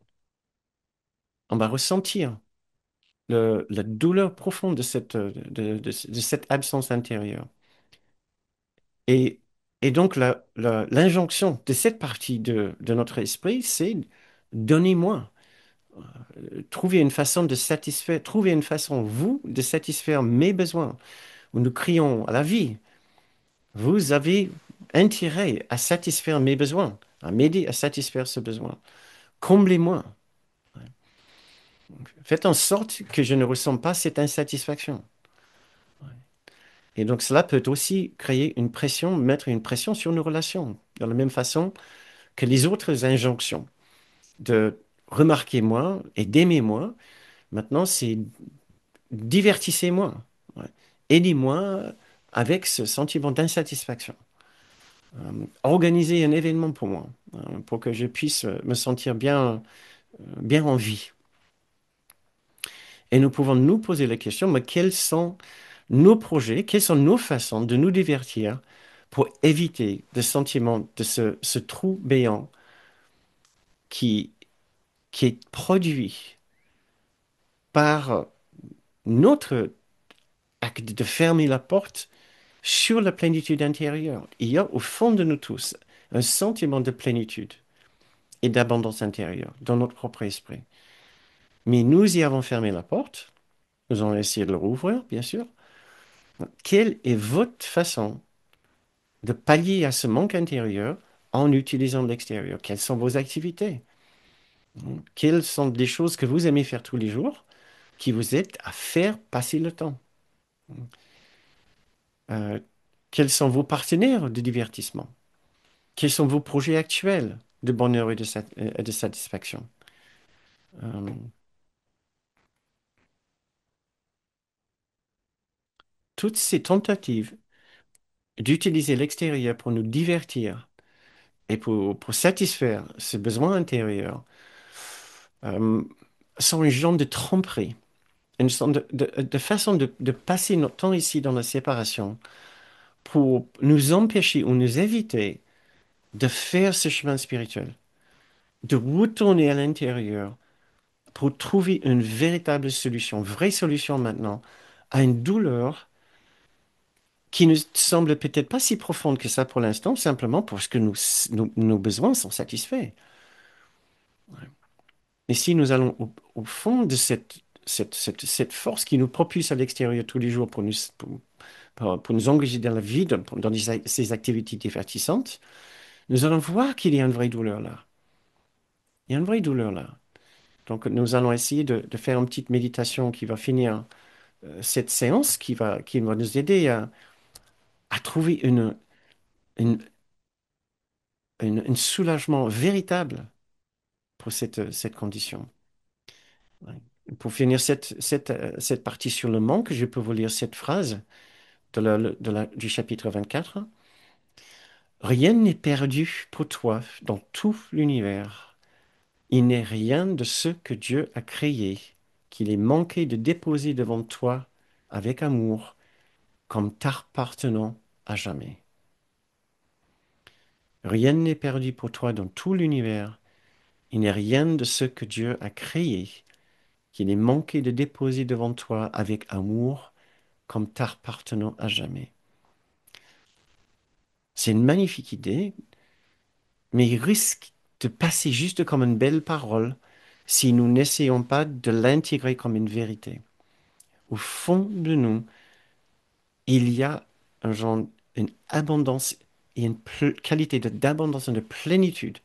on va ressentir la douleur profonde de cette absence intérieure. Et, et donc, l'injonction de cette partie de notre esprit, c'est donnez-moi, trouvez une façon de satisfaire, trouvez une façon, vous, de satisfaire mes besoins. Où nous crions à la vie, vous avez intérêt à satisfaire mes besoins, à m'aider à satisfaire ce besoin. Comblez-moi. Faites en sorte que je ne ressens pas cette insatisfaction. Et donc cela peut aussi créer une pression, mettre une pression sur nos relations, de la même façon que les autres injonctions de remarquer moi et d'aimer moi. Maintenant, c'est divertissez-moi. Ouais. Aidez-moi avec ce sentiment d'insatisfaction. Organisez un événement pour moi, pour que je puisse me sentir bien en vie. Et nous pouvons nous poser la question, mais quels sont nos projets, quelles sont nos façons de nous divertir pour éviter le sentiment de ce trou béant qui, qui est produit par notre acte de fermer la porte sur la plénitude intérieure. Il y a au fond de nous tous un sentiment de plénitude et d'abondance intérieure dans notre propre esprit. Mais nous y avons fermé la porte, nous allons essayer de le rouvrir, bien sûr. Quelle est votre façon de pallier à ce manque intérieur en utilisant l'extérieur? Quelles sont vos activités? Quelles sont des choses que vous aimez faire tous les jours qui vous aident à faire passer le temps? Euh, Quels sont vos partenaires de divertissement? Quels sont vos projets actuels de bonheur et de satisfaction? Euh, Toutes ces tentatives d'utiliser l'extérieur pour nous divertir et pour satisfaire ces besoins intérieurs euh, sont une genre de tromperie, une sorte de façon de passer notre temps ici dans la séparation pour nous empêcher ou nous éviter de faire ce chemin spirituel, de retourner à l'intérieur pour trouver une véritable solution, vraie solution maintenant à une douleur qui ne semble peut-être pas si profonde que ça pour l'instant, simplement parce que nos besoins sont satisfaits. Et si nous allons au fond de cette force qui nous propulse à l'extérieur tous les jours pour nous engager dans la vie, dans ces activités divertissantes, nous allons voir qu'il y a une vraie douleur là. Il y a une vraie douleur là. Donc nous allons essayer de faire une petite méditation qui va finir cette séance, qui va nous aider à trouver une, un soulagement véritable pour cette condition. Ouais. Pour finir cette partie sur le manque, je peux vous lire cette phrase du chapitre 24. Rien n'est perdu pour toi dans tout l'univers. Il n'est rien de ce que Dieu a créé qu'il ait manqué de déposer devant toi avec amour comme t'appartenant à jamais. Rien n'est perdu pour toi dans tout l'univers. Il n'est rien de ce que Dieu a créé qu'il ait manqué de déposer devant toi avec amour comme t'appartenant à jamais. C'est une magnifique idée, mais il risque de passer juste comme une belle parole si nous n'essayons pas de l'intégrer comme une vérité. Au fond de nous, il y a un genre, une abondance et une qualité d'abondance et de plénitude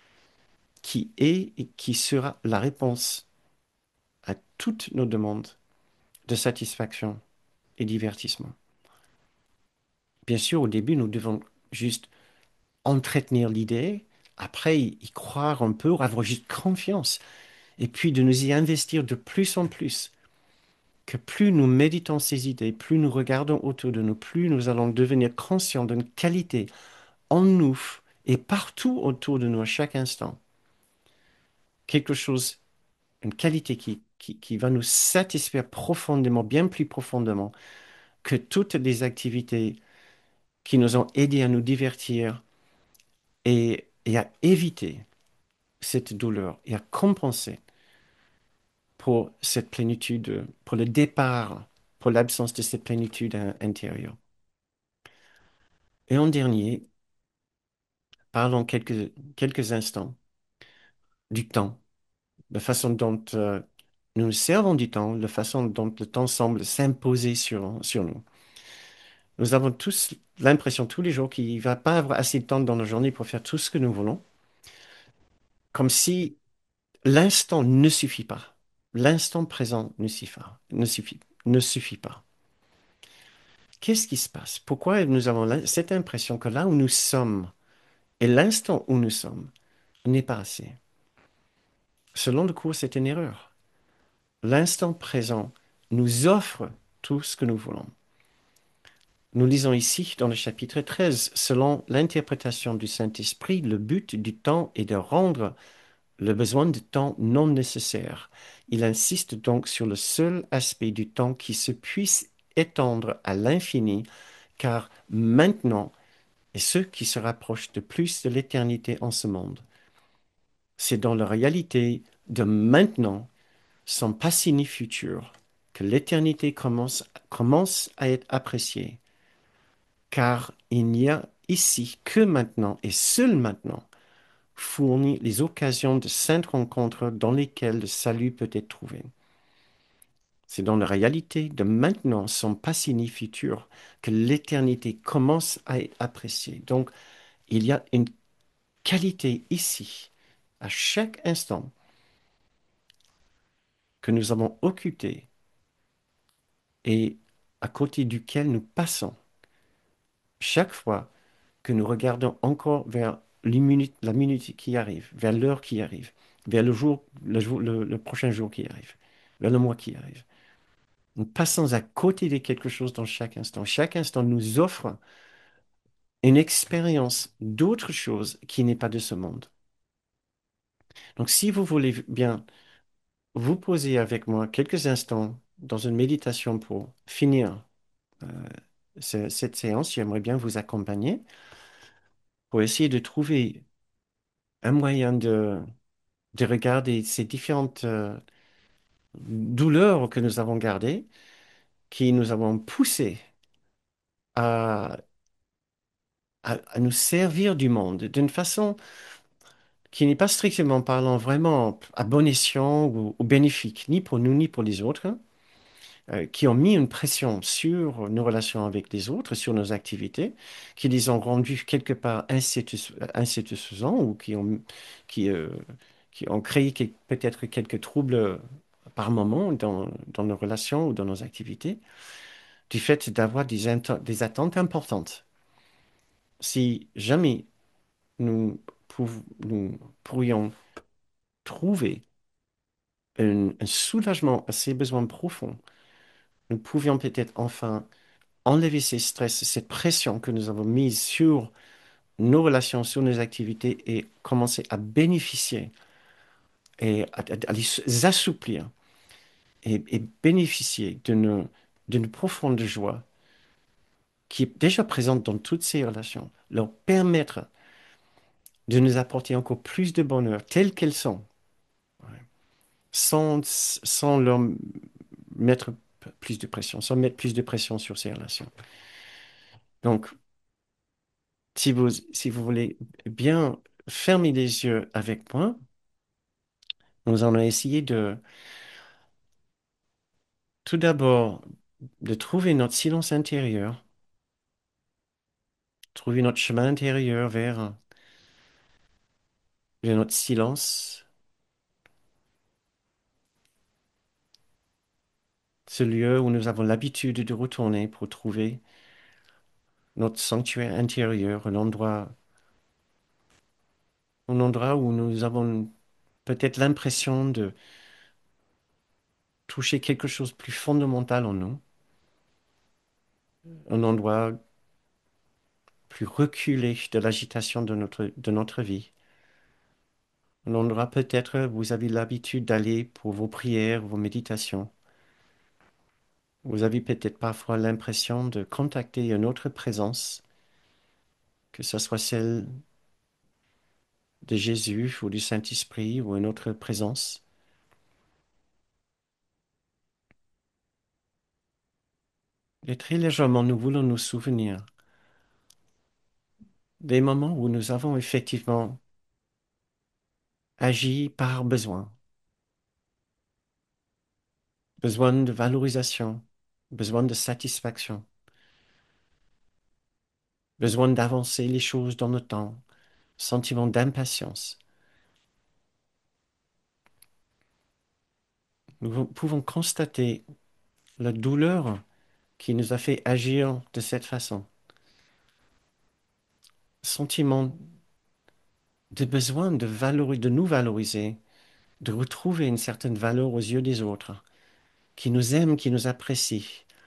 qui est et qui sera la réponse à toutes nos demandes de satisfaction et divertissement. Bien sûr, au début, nous devons juste entretenir l'idée, après y croire un peu, avoir juste confiance, et puis de nous y investir de plus en plus. Que plus nous méditons ces idées, plus nous regardons autour de nous, plus nous allons devenir conscients d'une qualité en nous et partout autour de nous à chaque instant. Quelque chose, une qualité qui va nous satisfaire profondément, bien plus profondément que toutes les activités qui nous ont aidés à nous divertir et à éviter cette douleur et à compenser pour cette plénitude, pour le départ, pour l'absence de cette plénitude intérieure. Et en dernier, parlons quelques instants du temps, la façon dont nous nous servons du temps, la façon dont le temps semble s'imposer sur nous. Nous avons tous l'impression tous les jours qu'il ne va pas avoir assez de temps dans nos journées pour faire tout ce que nous voulons, comme si l'instant ne suffit pas. L'instant présent ne suffit pas. Qu'est-ce qui se passe? Pourquoi nous avons cette impression que là où nous sommes et l'instant où nous sommes n'est pas assez? Selon le cours, c'est une erreur. L'instant présent nous offre tout ce que nous voulons. Nous lisons ici dans le chapitre 13, selon l'interprétation du Saint-Esprit, le but du temps est de rendre le besoin de temps non nécessaire. Il insiste donc sur le seul aspect du temps qui se puisse étendre à l'infini, car maintenant est ce qui se rapproche de plus de l'éternité en ce monde. C'est dans la réalité de maintenant, son passé ni futur, que l'éternité commence à être appréciée, car il n'y a ici que maintenant et seul maintenant fournit les occasions de saintes rencontres dans lesquelles le salut peut être trouvé. C'est dans la réalité de maintenant, son passé ni futur, que l'éternité commence à être appréciée. Donc, il y a une qualité ici, à chaque instant, que nous avons occupé et à côté duquel nous passons. Chaque fois que nous regardons encore vers la minute qui arrive, vers l'heure qui arrive, vers le prochain jour qui arrive, vers le mois qui arrive. Nous passons à côté de quelque chose dans chaque instant. Chaque instant nous offre une expérience d'autre chose qui n'est pas de ce monde. Donc, si vous voulez bien vous poser avec moi quelques instants dans une méditation pour finir euh, cette séance, j'aimerais bien vous accompagner pour essayer de trouver un moyen de regarder ces différentes douleurs que nous avons gardées, qui nous avons poussé à, à nous servir du monde d'une façon qui n'est pas strictement parlant vraiment à bon escient ou bénéfique, ni pour nous ni pour les autres, hein, qui ont mis une pression sur nos relations avec les autres, sur nos activités, qui les ont rendues quelque part insatisfaisants ou qui, euh, qui ont créé peut-être quelques troubles par moment dans nos relations ou dans nos activités, du fait d'avoir des attentes importantes. Si jamais nous pourrions trouver un soulagement à ces besoins profonds, nous pouvions peut-être enfin enlever ces stress, cette pression que nous avons mise sur nos relations, sur nos activités et commencer à bénéficier et à les assouplir et bénéficier d'une profonde joie qui est déjà présente dans toutes ces relations, leur permettre de nous apporter encore plus de bonheur, telles qu'elles sont, sans leur mettre plus de pression, sans mettre plus de pression sur ces relations. Donc, si vous voulez bien fermer les yeux avec moi, nous allons essayer tout d'abord, de trouver notre silence intérieur, trouver notre chemin intérieur vers notre silence, ce lieu où nous avons l'habitude de retourner pour trouver notre sanctuaire intérieur, un endroit où nous avons peut-être l'impression de toucher quelque chose de plus fondamental en nous, un endroit plus reculé de l'agitation de notre vie. Un endroit peut-être où vous avez l'habitude d'aller pour vos prières, vos méditations. Vous avez peut-être parfois l'impression de contacter une autre présence, que ce soit celle de Jésus ou du Saint-Esprit ou une autre présence. Et très légèrement, nous voulons nous souvenir des moments où nous avons effectivement agi par besoin, besoin de valorisation, besoin de satisfaction, besoin d'avancer les choses dans le temps, sentiment d'impatience. Nous pouvons constater la douleur qui nous a fait agir de cette façon. Sentiment de besoin de nous valoriser, de retrouver une certaine valeur aux yeux des autres, qui nous aiment, qui nous apprécient.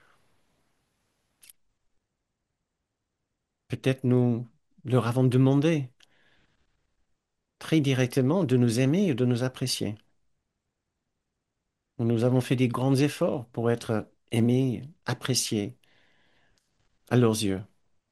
Peut-être nous leur avons demandé très directement de nous aimer et de nous apprécier. Nous avons fait des grands efforts pour être aimés, appréciés à leurs yeux.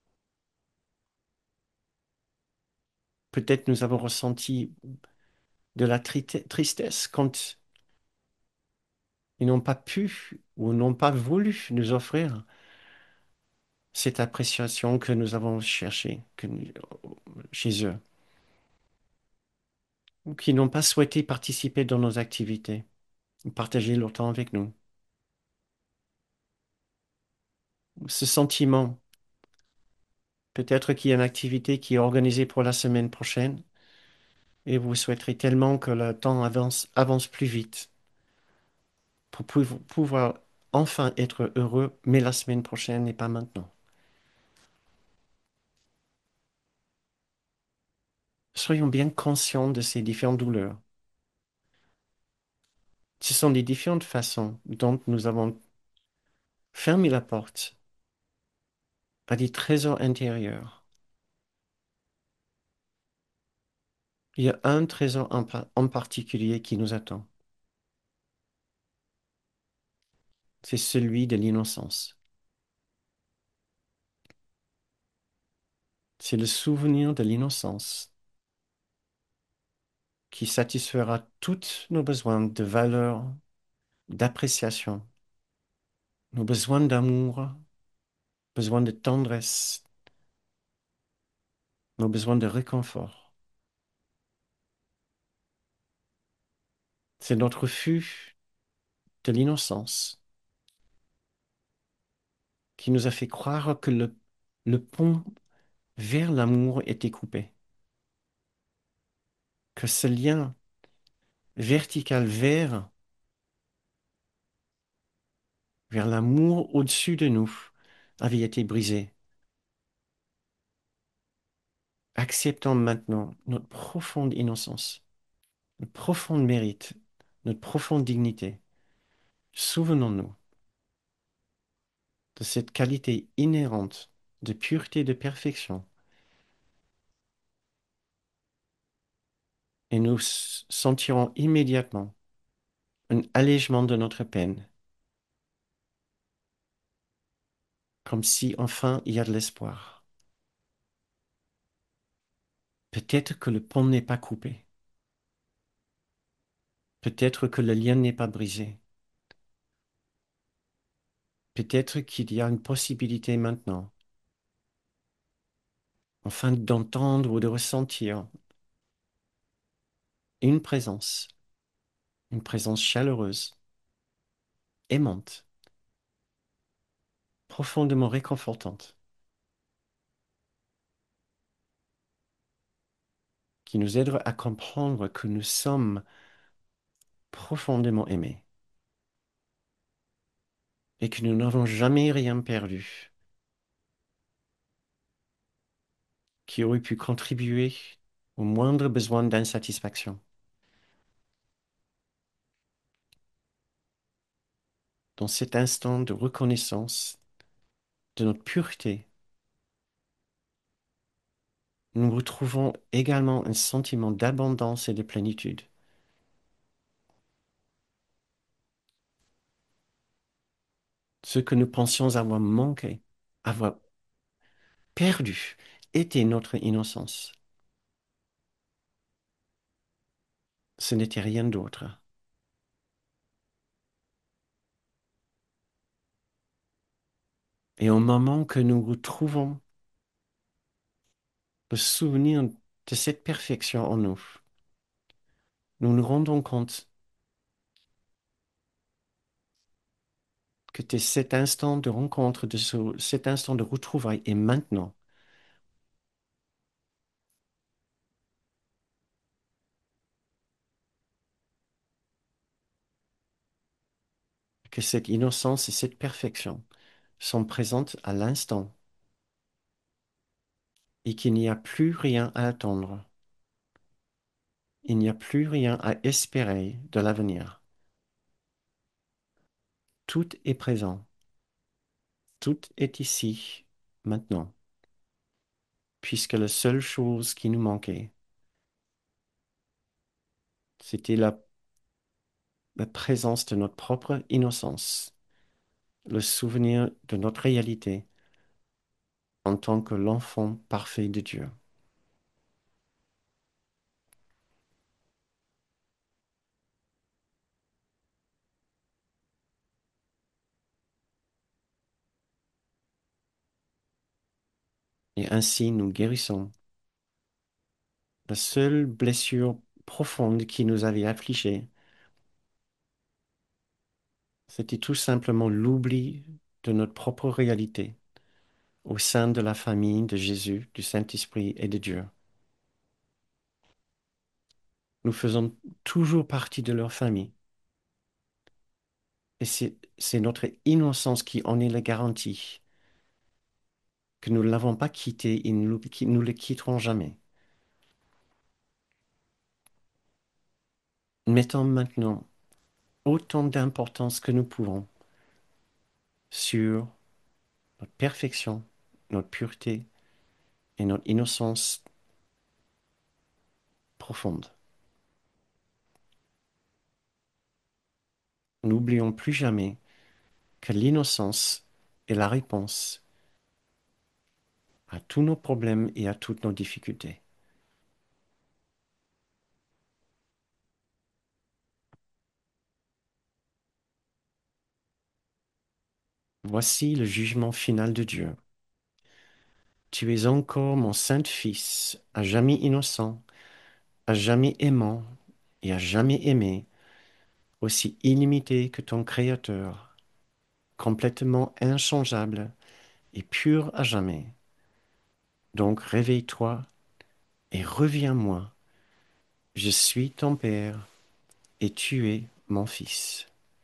Peut-être nous avons ressenti de la tristesse quand ils n'ont pas pu ou n'ont pas voulu nous offrir cette appréciation que nous avons cherchée chez eux, ou qui n'ont pas souhaité participer dans nos activités, partager leur temps avec nous. Ce sentiment, peut-être qu'il y a une activité qui est organisée pour la semaine prochaine et vous souhaiterez tellement que le temps avance plus vite pour pouvoir enfin être heureux, mais la semaine prochaine et pas maintenant. Soyons bien conscients de ces différentes douleurs. Ce sont des différentes façons dont nous avons fermé la porte à des trésors intérieurs. Il y a un trésor en particulier qui nous attend. C'est celui de l'innocence. C'est le souvenir de l'innocence qui satisfera tous nos besoins de valeur, d'appréciation, nos besoins d'amour, besoins de tendresse, nos besoins de réconfort. C'est notre refus de l'innocence qui nous a fait croire que le pont vers l'amour était coupé, que ce lien vertical vers l'amour au-dessus de nous avait été brisé. Acceptons maintenant notre profonde innocence, notre profonde mérite, notre profonde dignité. Souvenons-nous de cette qualité inhérente de pureté, de perfection et nous sentirons immédiatement un allègement de notre peine, comme si enfin il y a de l'espoir. Peut-être que le pont n'est pas coupé, peut-être que le lien n'est pas brisé, peut-être qu'il y a une possibilité maintenant, enfin d'entendre ou de ressentir une présence chaleureuse, aimante, profondément réconfortante, qui nous aidera à comprendre que nous sommes profondément aimés et que nous n'avons jamais rien perdu qui aurait pu contribuer au moindre besoin d'insatisfaction. Dans cet instant de reconnaissance de notre pureté, nous retrouvons également un sentiment d'abondance et de plénitude. Ce que nous pensions avoir manqué, avoir perdu, était notre innocence. Ce n'était rien d'autre. Et au moment que nous retrouvons le souvenir de cette perfection en nous, nous nous rendons compte que cet instant de rencontre, cet instant de retrouvailles est maintenant. Que cette innocence et cette perfection sont présentes à l'instant et qu'il n'y a plus rien à attendre. Il n'y a plus rien à espérer de l'avenir. Tout est présent. Tout est ici, maintenant, puisque la seule chose qui nous manquait, c'était la présence de notre propre innocence, le souvenir de notre réalité en tant que l'enfant parfait de Dieu. Et ainsi nous guérissons. La seule blessure profonde qui nous avait affligés, c'était tout simplement l'oubli de notre propre réalité au sein de la famille de Jésus, du Saint-Esprit et de Dieu. Nous faisons toujours partie de leur famille. Et c'est notre innocence qui en est la garantie, que nous ne l'avons pas quitté et nous le quitterons jamais. Mettons maintenant autant d'importance que nous pouvons sur notre perfection, notre pureté et notre innocence profonde. N'oublions plus jamais que l'innocence est la réponse à tous nos problèmes et à toutes nos difficultés. Voici le jugement final de Dieu. Tu es encore mon saint Fils, à jamais innocent, à jamais aimant et à jamais aimé, aussi illimité que ton Créateur, complètement inchangeable et pur à jamais. Donc réveille-toi et reviens-moi. Je suis ton Père et tu es mon Fils.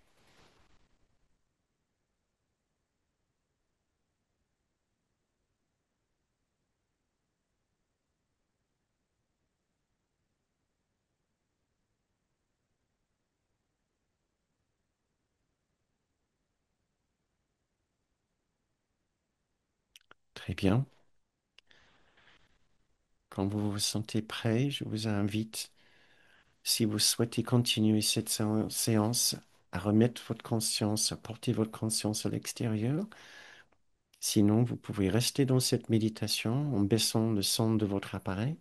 Très bien. Quand vous vous sentez prêt, je vous invite si vous souhaitez continuer cette séance, à remettre votre conscience, à porter votre conscience à l'extérieur. Sinon, vous pouvez rester dans cette méditation en baissant le son de votre appareil.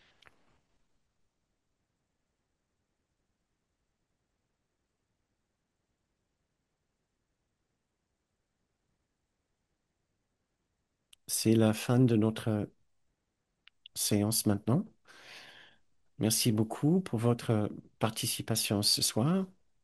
C'est la fin de notre séance maintenant. Merci beaucoup pour votre participation ce soir.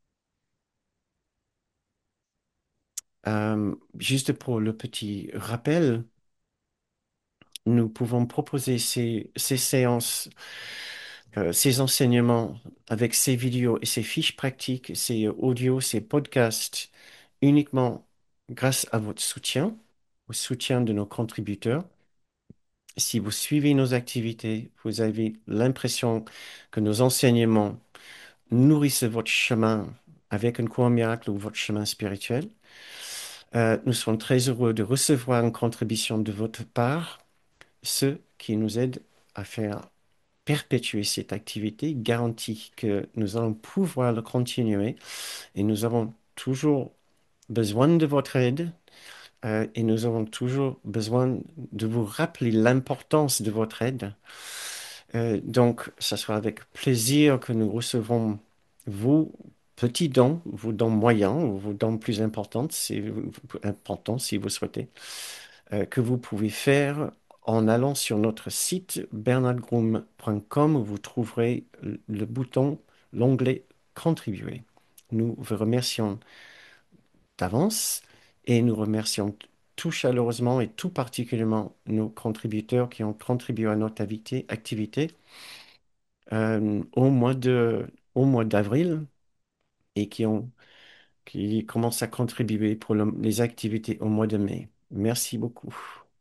Juste pour le petit rappel, nous pouvons proposer ces séances, ces enseignements avec ces vidéos et ces fiches pratiques, ces audios, ces podcasts uniquement grâce à votre soutien, au soutien de nos contributeurs. Si vous suivez nos activités, vous avez l'impression que nos enseignements nourrissent votre chemin avec un cours miracle ou votre chemin spirituel. Nous sommes très heureux de recevoir une contribution de votre part, ce qui nous aide à faire perpétuer cette activité, garantit que nous allons pouvoir le continuer et nous avons toujours besoin de votre aide et nous avons toujours besoin de vous rappeler l'importance de votre aide. Donc, ce sera avec plaisir que nous recevrons vos petits dons, vos dons moyens, ou vos dons plus importants si vous souhaitez, que vous pouvez faire en allant sur notre site bernardgroom.com où vous trouverez le bouton, l'onglet Contribuer. Nous vous remercions d'avance et nous remercions tout chaleureusement et tout particulièrement nos contributeurs qui ont contribué à notre activité euh, au mois de, au mois d'avril et qui commencent à contribuer pour les activités au mois de mai. Merci beaucoup.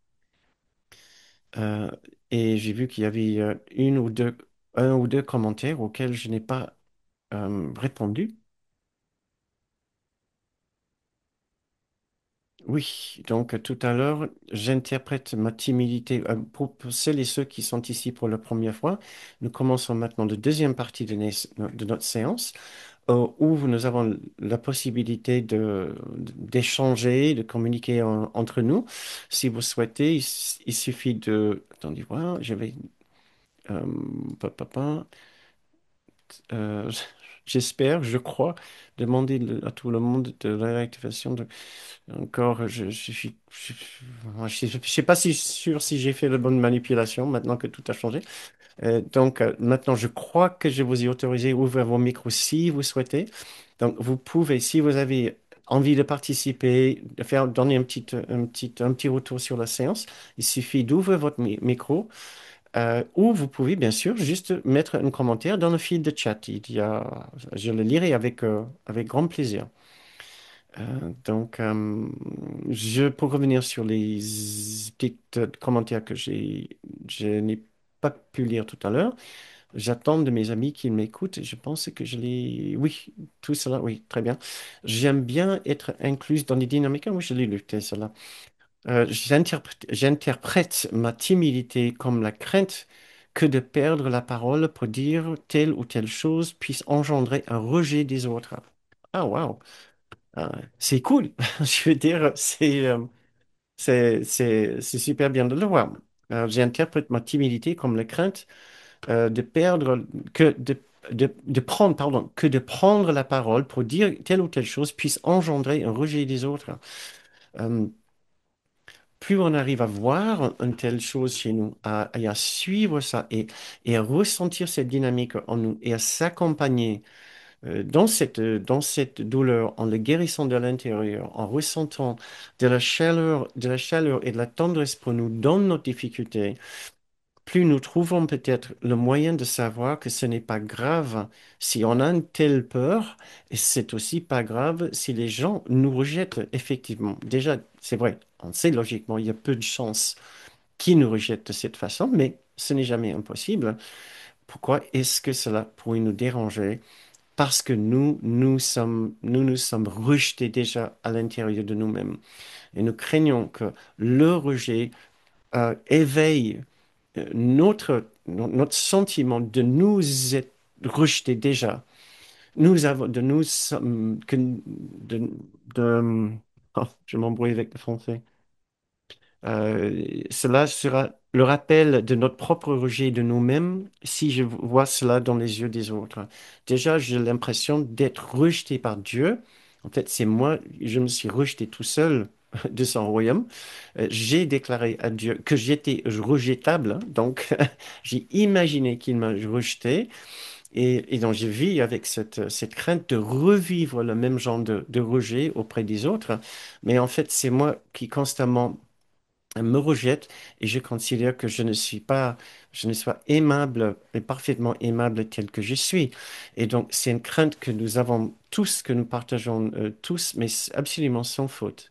Euh, et j'ai vu qu'il y avait un ou deux commentaires auxquels je n'ai pas répondu. Oui, donc tout à l'heure, j'interprète ma timidité pour celles et ceux qui sont ici pour la première fois. Nous commençons maintenant la deuxième partie de notre séance où nous avons la possibilité d'échanger, de communiquer entre nous. Si vous souhaitez, il suffit de... Attendez voir, je vais... euh, pa, pa, pa. Euh, j'espère, je crois, demander à tout le monde de la réactivation de... Encore, je sais pas si sûr si j'ai fait la bonne manipulation maintenant que tout a changé. Donc, maintenant, je crois que je vous ai autorisé à ouvrir vos micros si vous souhaitez. Donc, vous pouvez, si vous avez envie de participer, de faire, donner un petit retour sur la séance, il suffit d'ouvrir votre micro ou vous pouvez, bien sûr, juste mettre un commentaire dans le fil de chat. Je le lirai avec grand plaisir. Pour revenir sur les petits commentaires je n'ai pas pu lire tout à l'heure, j'attends de mes amis qu'ils m'écoutent. Je pense que je les... Oui, tout cela, oui, très bien. J'aime bien être inclus dans les dynamiques. Ah oui, je l'ai lu, cela. J'interprète ma timidité comme la crainte que de perdre la parole pour dire telle ou telle chose puisse engendrer un rejet des autres. Ah, waouh! C'est cool. Je veux dire, c'est super bien de le voir. J'interprète ma timidité comme la crainte de perdre, de prendre, pardon, que de prendre la parole pour dire telle ou telle chose puisse engendrer un rejet des autres. Euh, Plus on arrive à voir une telle chose chez nous, et à suivre ça et à ressentir cette dynamique en nous et à s'accompagner dans cette douleur, en le guérissant de l'intérieur, en ressentant de la chaleur et de la tendresse pour nous dans nos difficultés, plus nous trouvons peut-être le moyen de savoir que ce n'est pas grave si on a une telle peur, et c'est aussi pas grave si les gens nous rejettent effectivement. Déjà, c'est vrai, on sait logiquement, il y a peu de chances qu'ils nous rejettent de cette façon, mais ce n'est jamais impossible. Pourquoi est-ce que cela pourrait nous déranger? Parce que nous sommes rejetés déjà à l'intérieur de nous-mêmes. Et nous craignons que le rejet éveille notre sentiment de nous être, rejeter déjà. Nous avons, de nous, sommes- que, de- oh, je m'embrouille avec le français. Cela sera le rappel de notre propre rejet de nous-mêmes si je vois cela dans les yeux des autres. Déjà, j'ai l'impression d'être rejeté par Dieu. En fait, c'est moi, je me suis rejeté tout seul de son royaume. J'ai déclaré à Dieu que j'étais rejetable, donc j'ai imaginé qu'il m'a rejeté. Et donc, je vis avec cette crainte de revivre le même genre de rejet auprès des autres. Mais en fait, c'est moi qui constamment me rejette et je considère que je ne suis pas aimable et parfaitement aimable tel que je suis. Et donc, c'est une crainte que nous avons tous, que nous partageons tous, mais absolument sans faute.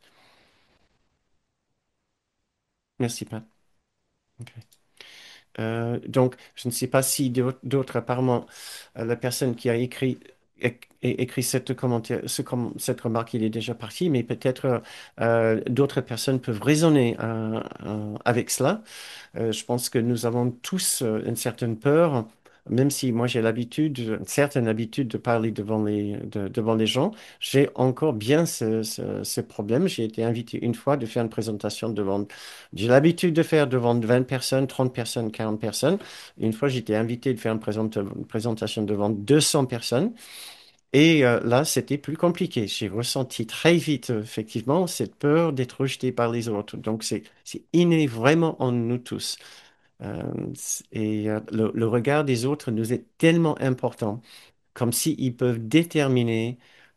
Merci, Pat. Ok. Donc, je ne sais pas si d'autres, apparemment, la personne qui a écrit cette commentaire, cette remarque, il est déjà parti, mais peut-être d'autres personnes peuvent raisonner avec cela. Je pense que nous avons tous une certaine peur, même si moi j'ai l'habitude, une certaine habitude de parler devant les gens. J'ai encore bien ce problème. J'ai été invité une fois de faire une présentation devant, j'ai l'habitude de faire devant 20 personnes, 30 personnes, 40 personnes. Une fois, j'étais invité de faire une présentation devant 200 personnes. Et là, c'était plus compliqué. J'ai ressenti très vite, effectivement, cette peur d'être rejeté par les autres. Donc, c'est inné vraiment en nous tous. Le regard des autres nous est tellement important, comme s'ils peuvent déterminer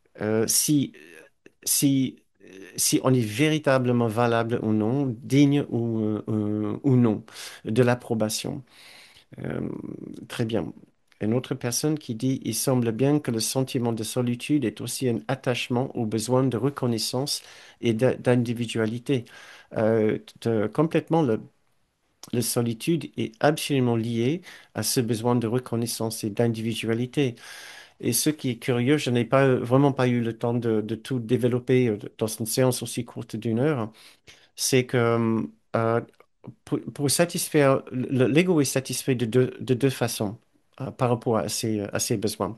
si, si on est véritablement valable ou non, digne ou non de l'approbation. Euh, Très bien. Une autre personne qui dit, il semble bien que le sentiment de solitude est aussi un attachement au besoin de reconnaissance et d'individualité. Complètement, la solitude est absolument liée à ce besoin de reconnaissance et d'individualité. Et ce qui est curieux, je n'ai pas vraiment pas eu le temps de tout développer dans une séance aussi courte d'une heure, c'est que pour satisfaire, l'ego est satisfait de deux façons par rapport à ses besoins.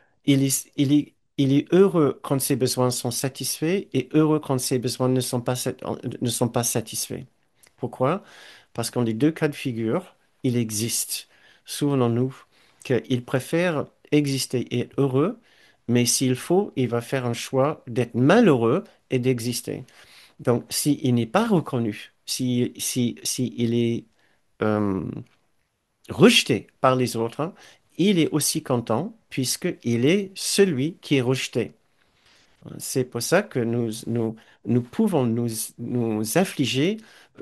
Il est heureux quand ses besoins sont satisfaits et heureux quand ses besoins ne sont pas satisfaits. Pourquoi? Parce qu'en les deux cas de figure, il existe. Souvenons-nous qu'il préfère exister et être heureux, mais s'il faut, il va faire un choix d'être malheureux et d'exister. Donc, s'il n'est pas reconnu, si il est euh, rejeté par les autres, il est aussi content puisqu'il est celui qui est rejeté. C'est pour ça que nous pouvons nous affliger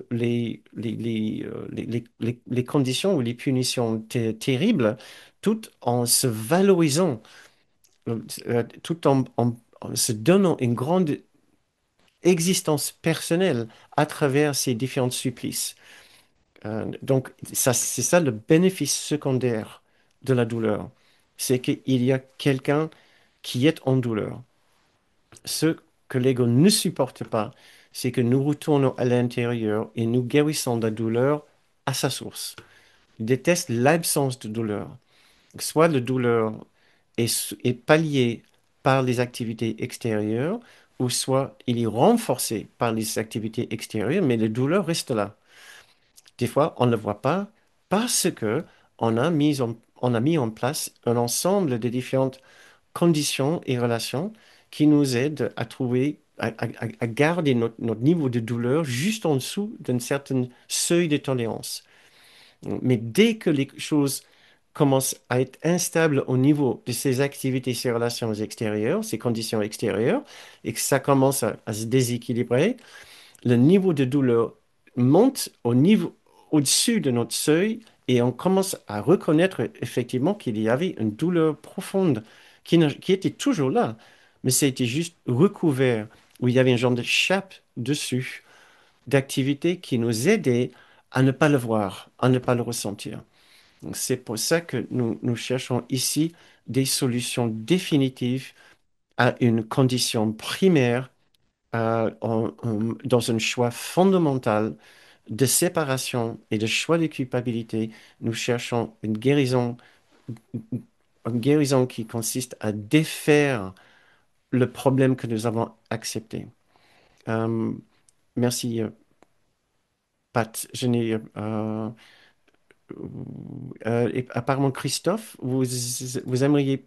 les conditions ou les punitions terribles tout en se valorisant, tout en se donnant une grande existence personnelle à travers ces différents supplices. Donc, ça, c'est ça le bénéfice secondaire de la douleur. C'est qu'il y a quelqu'un qui est en douleur. Ce que l'ego ne supporte pas, c'est que nous retournons à l'intérieur et nous guérissons de la douleur à sa source. Il déteste l'absence de douleur. Soit la douleur est palliée par les activités extérieures, ou soit il est renforcé par les activités extérieures, mais la douleur reste là. Des fois, on ne le voit pas parce que on a mis en place un ensemble de différentes conditions et relations qui nous aident à trouver, à garder notre niveau de douleur juste en dessous d'un certain seuil de tolérance. Mais dès que les choses commencent à être instables au niveau de ces activités, ces relations extérieures, ces conditions extérieures, et que ça commence à se déséquilibrer, le niveau de douleur monte au-dessus de notre seuil et on commence à reconnaître effectivement qu'il y avait une douleur profonde qui était toujours là, mais c'était juste recouvert, où il y avait un genre de chape dessus d'activité qui nous aidait à ne pas le voir, à ne pas le ressentir. Donc, c'est pour ça que nous cherchons ici des solutions définitives à une condition primaire dans un choix fondamental de séparation et de choix de culpabilité. Nous cherchons une guérison une guérison qui consiste à défaire le problème que nous avons accepté. Euh, merci, Pat. Et apparemment, Christophe, vous aimeriez...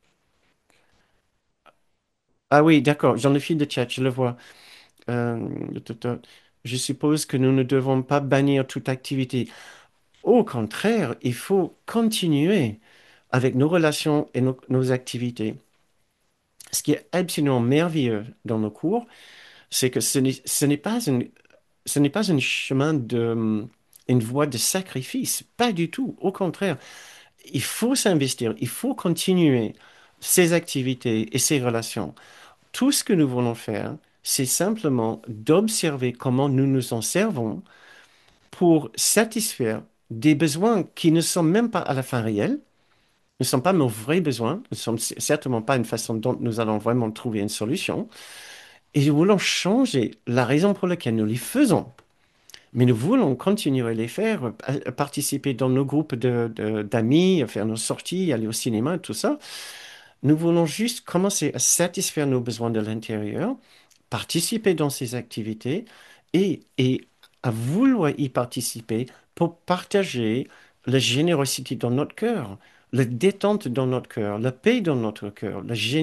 Ah oui, d'accord, j'en ai fil de chat, je le vois. Euh, je suppose que nous ne devons pas bannir toute activité. Au contraire, il faut continuer avec nos relations et nos activités. Ce qui est absolument merveilleux dans nos cours, c'est que ce n'est pas un chemin une voie de sacrifice, pas du tout. Au contraire, il faut s'investir, il faut continuer ces activités et ces relations. Tout ce que nous voulons faire, c'est simplement d'observer comment nous nous en servons pour satisfaire des besoins qui ne sont même pas à la fin réels, ne sont pas nos vrais besoins, ne sont certainement pas une façon dont nous allons vraiment trouver une solution. Et nous voulons changer la raison pour laquelle nous les faisons. Mais nous voulons continuer à les faire, à participer dans nos groupes d'amis, à faire nos sorties, aller au cinéma, tout ça. Nous voulons juste commencer à satisfaire nos besoins de l'intérieur, participer dans ces activités et à vouloir y participer pour partager la générosité dans notre cœur, la détente dans notre cœur, la paix dans notre cœur,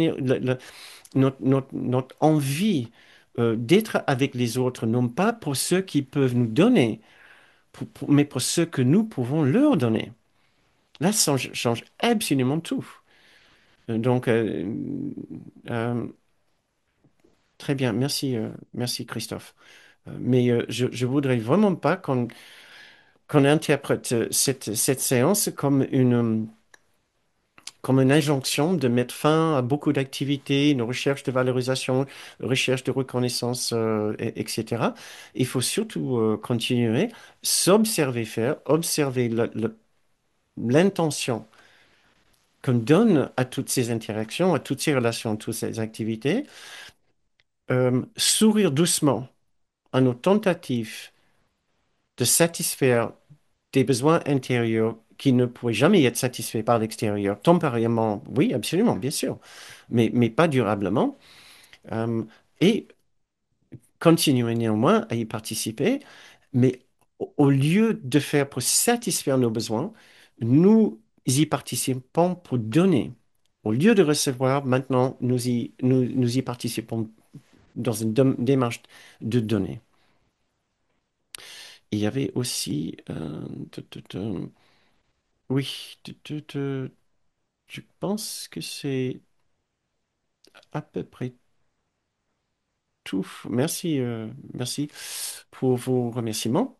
notre envie d'être avec les autres, non pas pour ceux qui peuvent nous donner, mais pour ceux que nous pouvons leur donner. Là, ça change absolument tout. Donc, euh, très bien, merci, merci Christophe. Mais je voudrais vraiment pas qu'on interprète cette séance comme une injonction de mettre fin à beaucoup d'activités, une recherche de valorisation, recherche de reconnaissance, etc. Il faut surtout continuer, s'observer faire, observer l'intention qu'on donne à toutes ces interactions, à toutes ces relations, à toutes ces activités, sourire doucement à nos tentatives de satisfaire des besoins intérieurs qui ne pourraient jamais être satisfaits par l'extérieur. Temporairement, oui, absolument, bien sûr, mais pas durablement. Euh, et continuer néanmoins à y participer, mais au lieu de faire pour satisfaire nos besoins, nous y participons pour donner. Au lieu de recevoir, maintenant, nous y participons dans une démarche de donner. Il y avait aussi... oui, je pense que c'est à peu près tout. Merci, merci pour vos remerciements.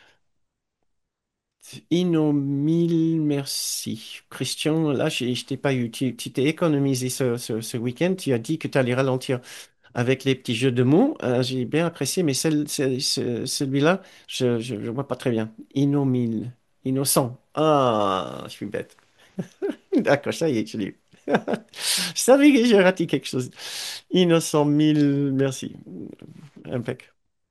Mille merci. Christian, là, je t'ai pas eu. Tu t'es économisé ce week-end. Tu as dit que tu allais ralentir avec les petits jeux de mots. J'ai bien apprécié, mais celui-là, je vois pas très bien. Innomile. Innocent. Ah, je suis bête. D'accord, ça y est, je l'ai eu. Je savais que j'ai raté quelque chose. Innocent, mille merci. Impec.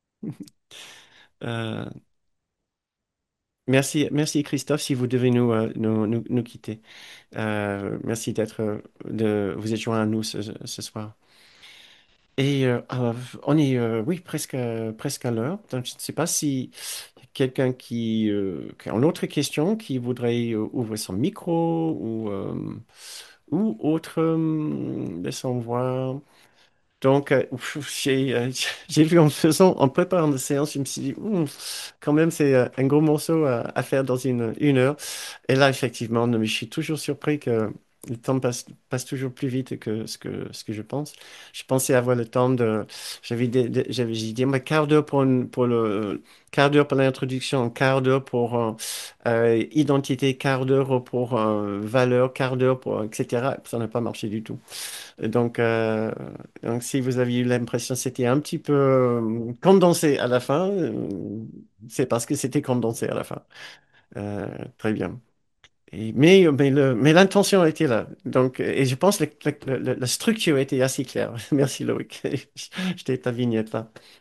Euh, merci, merci Christophe, si vous devez nous quitter. Merci de vous être joint à nous ce soir. Et on est, oui, presque à l'heure. Donc, je ne sais pas si quelqu'un qui a une autre question, qui voudrait ouvrir son micro ou autre, laissons voir. Donc, j'ai vu en préparant la séance, je me suis dit, quand même, c'est un gros morceau à faire dans une heure. Et là, effectivement, non, mais je suis toujours surpris que le temps passe toujours plus vite que ce que je pense. Je pensais avoir le temps de... j'ai dit, mais quart d'heure pour quart d'heure pour l'introduction, quart d'heure pour identité, quart d'heure pour valeur, quart d'heure pour, etc. Ça n'a pas marché du tout. Donc, donc, si vous aviez eu l'impression que c'était un petit peu condensé à la fin, c'est parce que c'était condensé à la fin. Très bien. Mais l'intention était là. Donc, et je pense que la structure était assez claire. Merci Loïc. Je t'ai ta vignette là.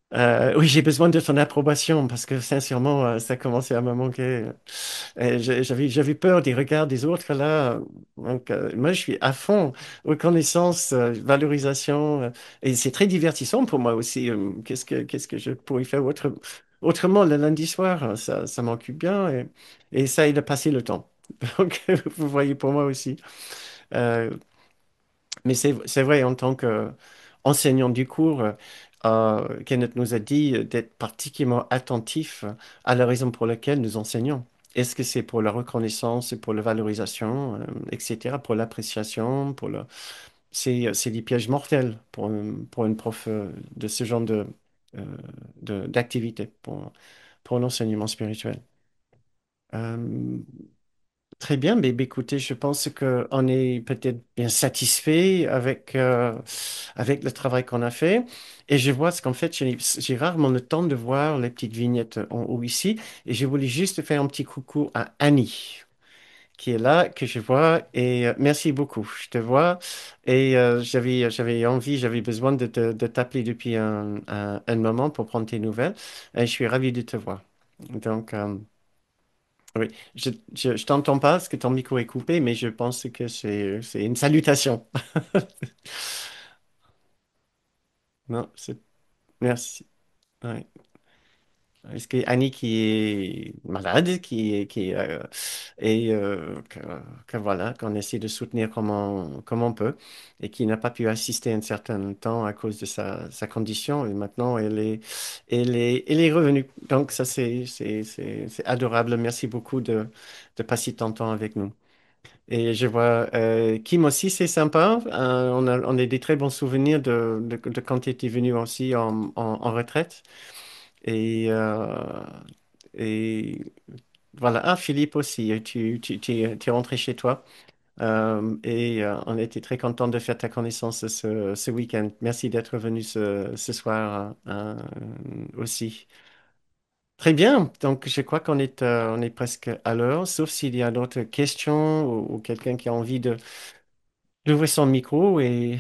Oui, j'ai besoin de ton approbation parce que sincèrement, ça commençait à me manquer. J'avais peur des regards des autres là. Donc, moi, je suis à fond reconnaissance, valorisation, et c'est très divertissant pour moi aussi. Qu'est-ce que je pourrais faire autrement le lundi soir? Ça m'occupe bien et ça aide à passer le temps. Donc, vous voyez pour moi aussi. Euh, mais c'est vrai, en tant qu'enseignant du cours, Kenneth nous a dit d'être particulièrement attentif à la raison pour laquelle nous enseignons. Est-ce que c'est pour la reconnaissance, pour la valorisation, etc., pour l'appréciation, c'est des pièges mortels pour une prof de ce genre euh, d'activité, pour l'enseignement spirituel. Euh, Très bien, mais écoutez, je pense qu'on est peut-être bien satisfait avec le travail qu'on a fait. Et je vois ce qu'en fait, j'ai rarement le temps de voir les petites vignettes en haut ici. Et je voulais juste faire un petit coucou à Annie, qui est là, que je vois. Et merci beaucoup, je te vois. Et j'avais envie, j'avais besoin de t'appeler depuis un moment pour prendre tes nouvelles. Et je suis ravi de te voir. Donc, oui, je t'entends pas parce que ton micro est coupé, mais je pense que c'est une salutation. Non, merci. Ouais. Est-ce que Annie qui est malade, et que voilà, qu'on essaie de soutenir comme on peut, et qui n'a pas pu assister un certain temps à cause de sa condition, et maintenant elle est revenue. Donc ça c'est adorable. Merci beaucoup de passer ton temps avec nous. Et je vois Kim aussi, c'est sympa. On a des très bons souvenirs de quand tu étais venu aussi en retraite. Et, et voilà. Ah, Philippe aussi, tu es rentré chez toi. On était très content de faire ta connaissance ce week-end. Merci d'être venu ce soir aussi. Très bien. Donc, je crois on est presque à l'heure, sauf s'il y a d'autres questions ou quelqu'un qui a envie d'ouvrir son micro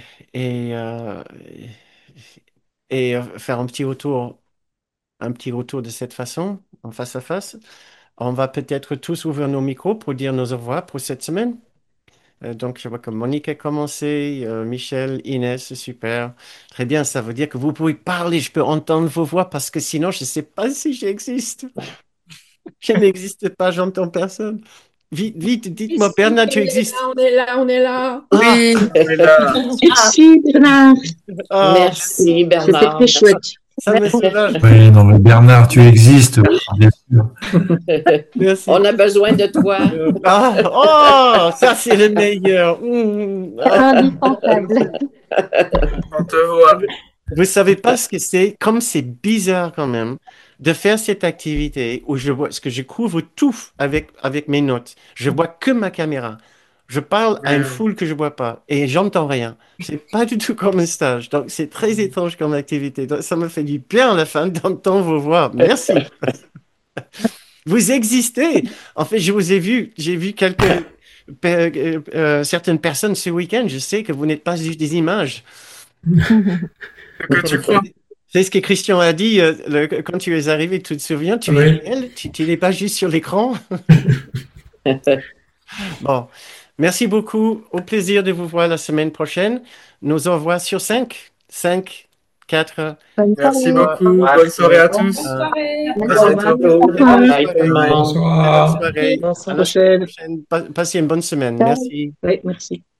et faire un petit retour de cette façon, en face à face. On va peut-être tous ouvrir nos micros pour dire nos au revoir pour cette semaine. Donc, je vois que Monique a commencé, Michel, Inès, super. Très bien, ça veut dire que vous pouvez parler, je peux entendre vos voix parce que sinon, je ne sais pas si j'existe. Je n'existe pas, j'entends personne. Vite, vite, Si, dites-moi, si, Bernard, on tu est existes? là, on est là, on est là. Ah, Oui, On est là. merci Bernard. ah, Merci C'était Bernard. très chouette. ça me soulage. Oui, non, mais Bernard, tu existes, bien sûr. Merci. On a besoin de toi. Oh, ça c'est le meilleur. Indispensable. On te voit. Vous savez pas ce que c'est, comme c'est bizarre quand même de faire cette activité où je vois, ce que je couvre tout avec mes notes. Je vois que ma caméra. Je parle à une foule que je vois pas et j'entends rien. C'est pas du tout comme un stage. Donc c'est très étrange comme activité. Donc, ça me fait du bien à la fin d'entendre vos voix. Merci. Vous existez. En fait, je vous ai vu. J'ai vu certaines personnes ce week-end. Je sais que vous n'êtes pas juste des images. Que tu crois? C'est ce que Christian a dit quand tu es arrivé, tu te souviens, tu es Oui. réel, tu n'es pas juste sur l'écran. Bon, merci beaucoup. Au plaisir de vous voir la semaine prochaine. Nous au revoir sur 5. 5, 4, Bonne Merci soirée. beaucoup. Bonne soirée à tous. Bonne soirée. À À bientôt. bientôt. Bonne Bye tout le soirée. monde. Bonsoir. Bonne soirée. À la À semaine la semaine prochaine. prochaine. Passez une bonne semaine. Ciao. Merci. Oui, merci.